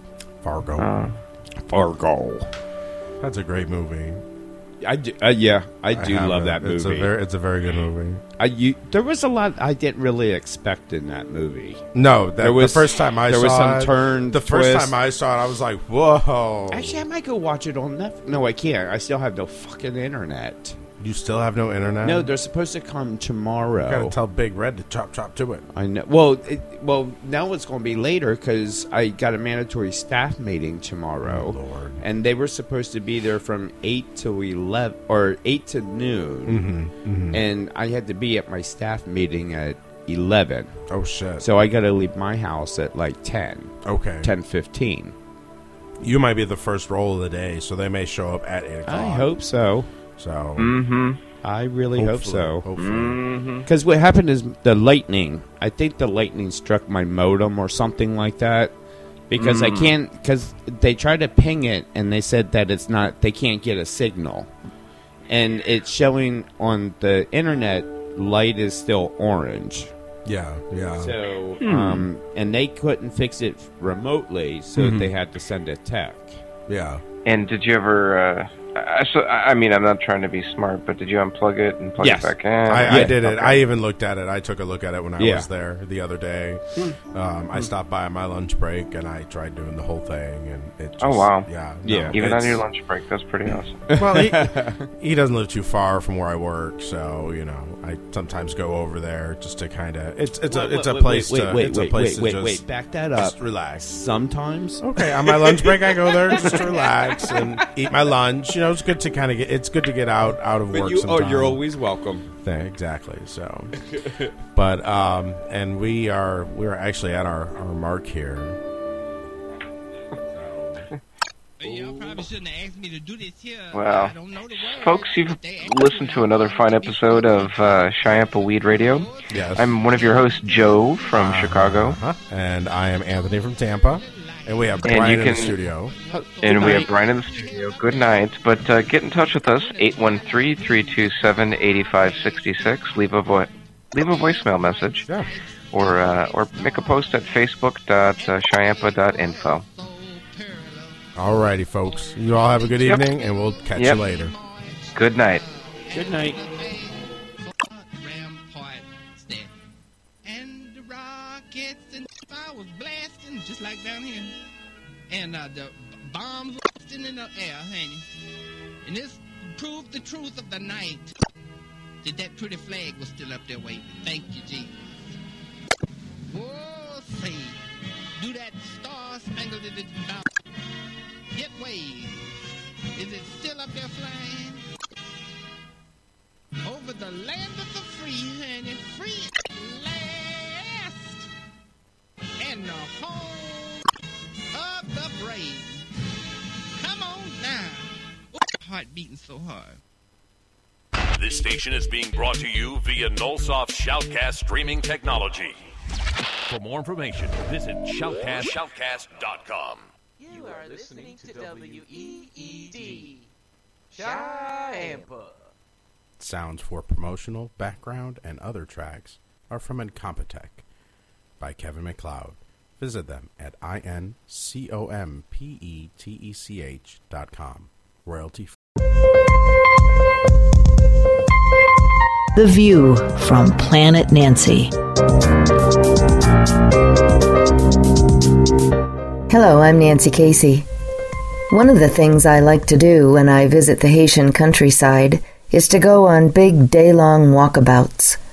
Fargo. Fargo. That's a great movie. I do have love it. that movie. It's a very good movie. There was a lot I didn't really expect in that movie. No, There was- the first time I there saw was some it, turn, the first twist. time I saw it, I was like, "Whoa!" Actually, I might go watch it on Netflix. No, I can't. I still have no fucking internet. You still have no internet? No, they're supposed to come tomorrow. You gotta tell Big Red to chop to it. I know. Well, now it's going to be later because I got a mandatory staff meeting tomorrow, Lord. and they were supposed to be there from 8 to 11 or 8 to noon, and I had to be at my staff meeting at 11. Oh shit! So I got to leave my house at like 10. Okay, 10:15. You might be the first roll of the day, so they may show up at 8 o'clock. I hope so. So, I really hope so. Hopefully. Because what happened is the lightning. I think the lightning struck my modem or something like that. Because I can't. Because they tried to ping it and they said that it's not. They can't get a signal, and it's showing on the internet. Light is still orange. Yeah. So, and they couldn't fix it remotely, so they had to send a tech. Yeah. And did you ever... I mean, I'm not trying to be smart, but did you unplug it and plug Yes. it back in? I did it. Okay. I even looked at it. I took a look at it when I Yeah. was there the other day. I stopped by on my lunch break and I tried doing the whole thing, and it just, Oh, wow. Yeah. Yeah. Even on it's- your lunch break, that's pretty awesome. Well, he doesn't live too far from where I work, so I sometimes go over there just to kind of. It's a place to just back that up. just relax. Sometimes. Okay, on my lunch break, I go there just to relax and eat my lunch. It's good to kind of it's good to get out of work. Sometimes. You're always welcome. Exactly. So, but and we're actually at our mark here. Y'all probably shouldn't have asked me to do this here. Well, I don't know the word. folks, you've listened to another fine episode of Chiampa Weed Radio. Yes. I'm one of your hosts, Joe from Chicago. And I am Anthony from Tampa. And we have Brian in the studio. And we have Brian in the studio. Good night. But get in touch with us, 813-327-8566. Leave a voicemail message. Yeah. Or make a post at facebook.chiampa.info. Alrighty, folks. You all have a good evening, and we'll catch you later. Good night. Good night. And the rockets and fire was blasting just like down here. And the bombs were busting in the air, honey. And this proved the truth of the night. That pretty flag was still up there waving. Thank you, Jesus. Whoa, say, do heart beating so hard. This station is being brought to you via Nullsoft Shoutcast streaming technology. For more information, visit shoutcast.com. You are listening to WEED. Cheyenne. Sounds for promotional, background, and other tracks are from Incompetech by Kevin MacLeod. Visit them at incompetech.com. Royalty free. The View from Planet Nancy. Hello, I'm Nancy Casey. One of the things I like to do when I visit the Haitian countryside is to go on big day-long walkabouts.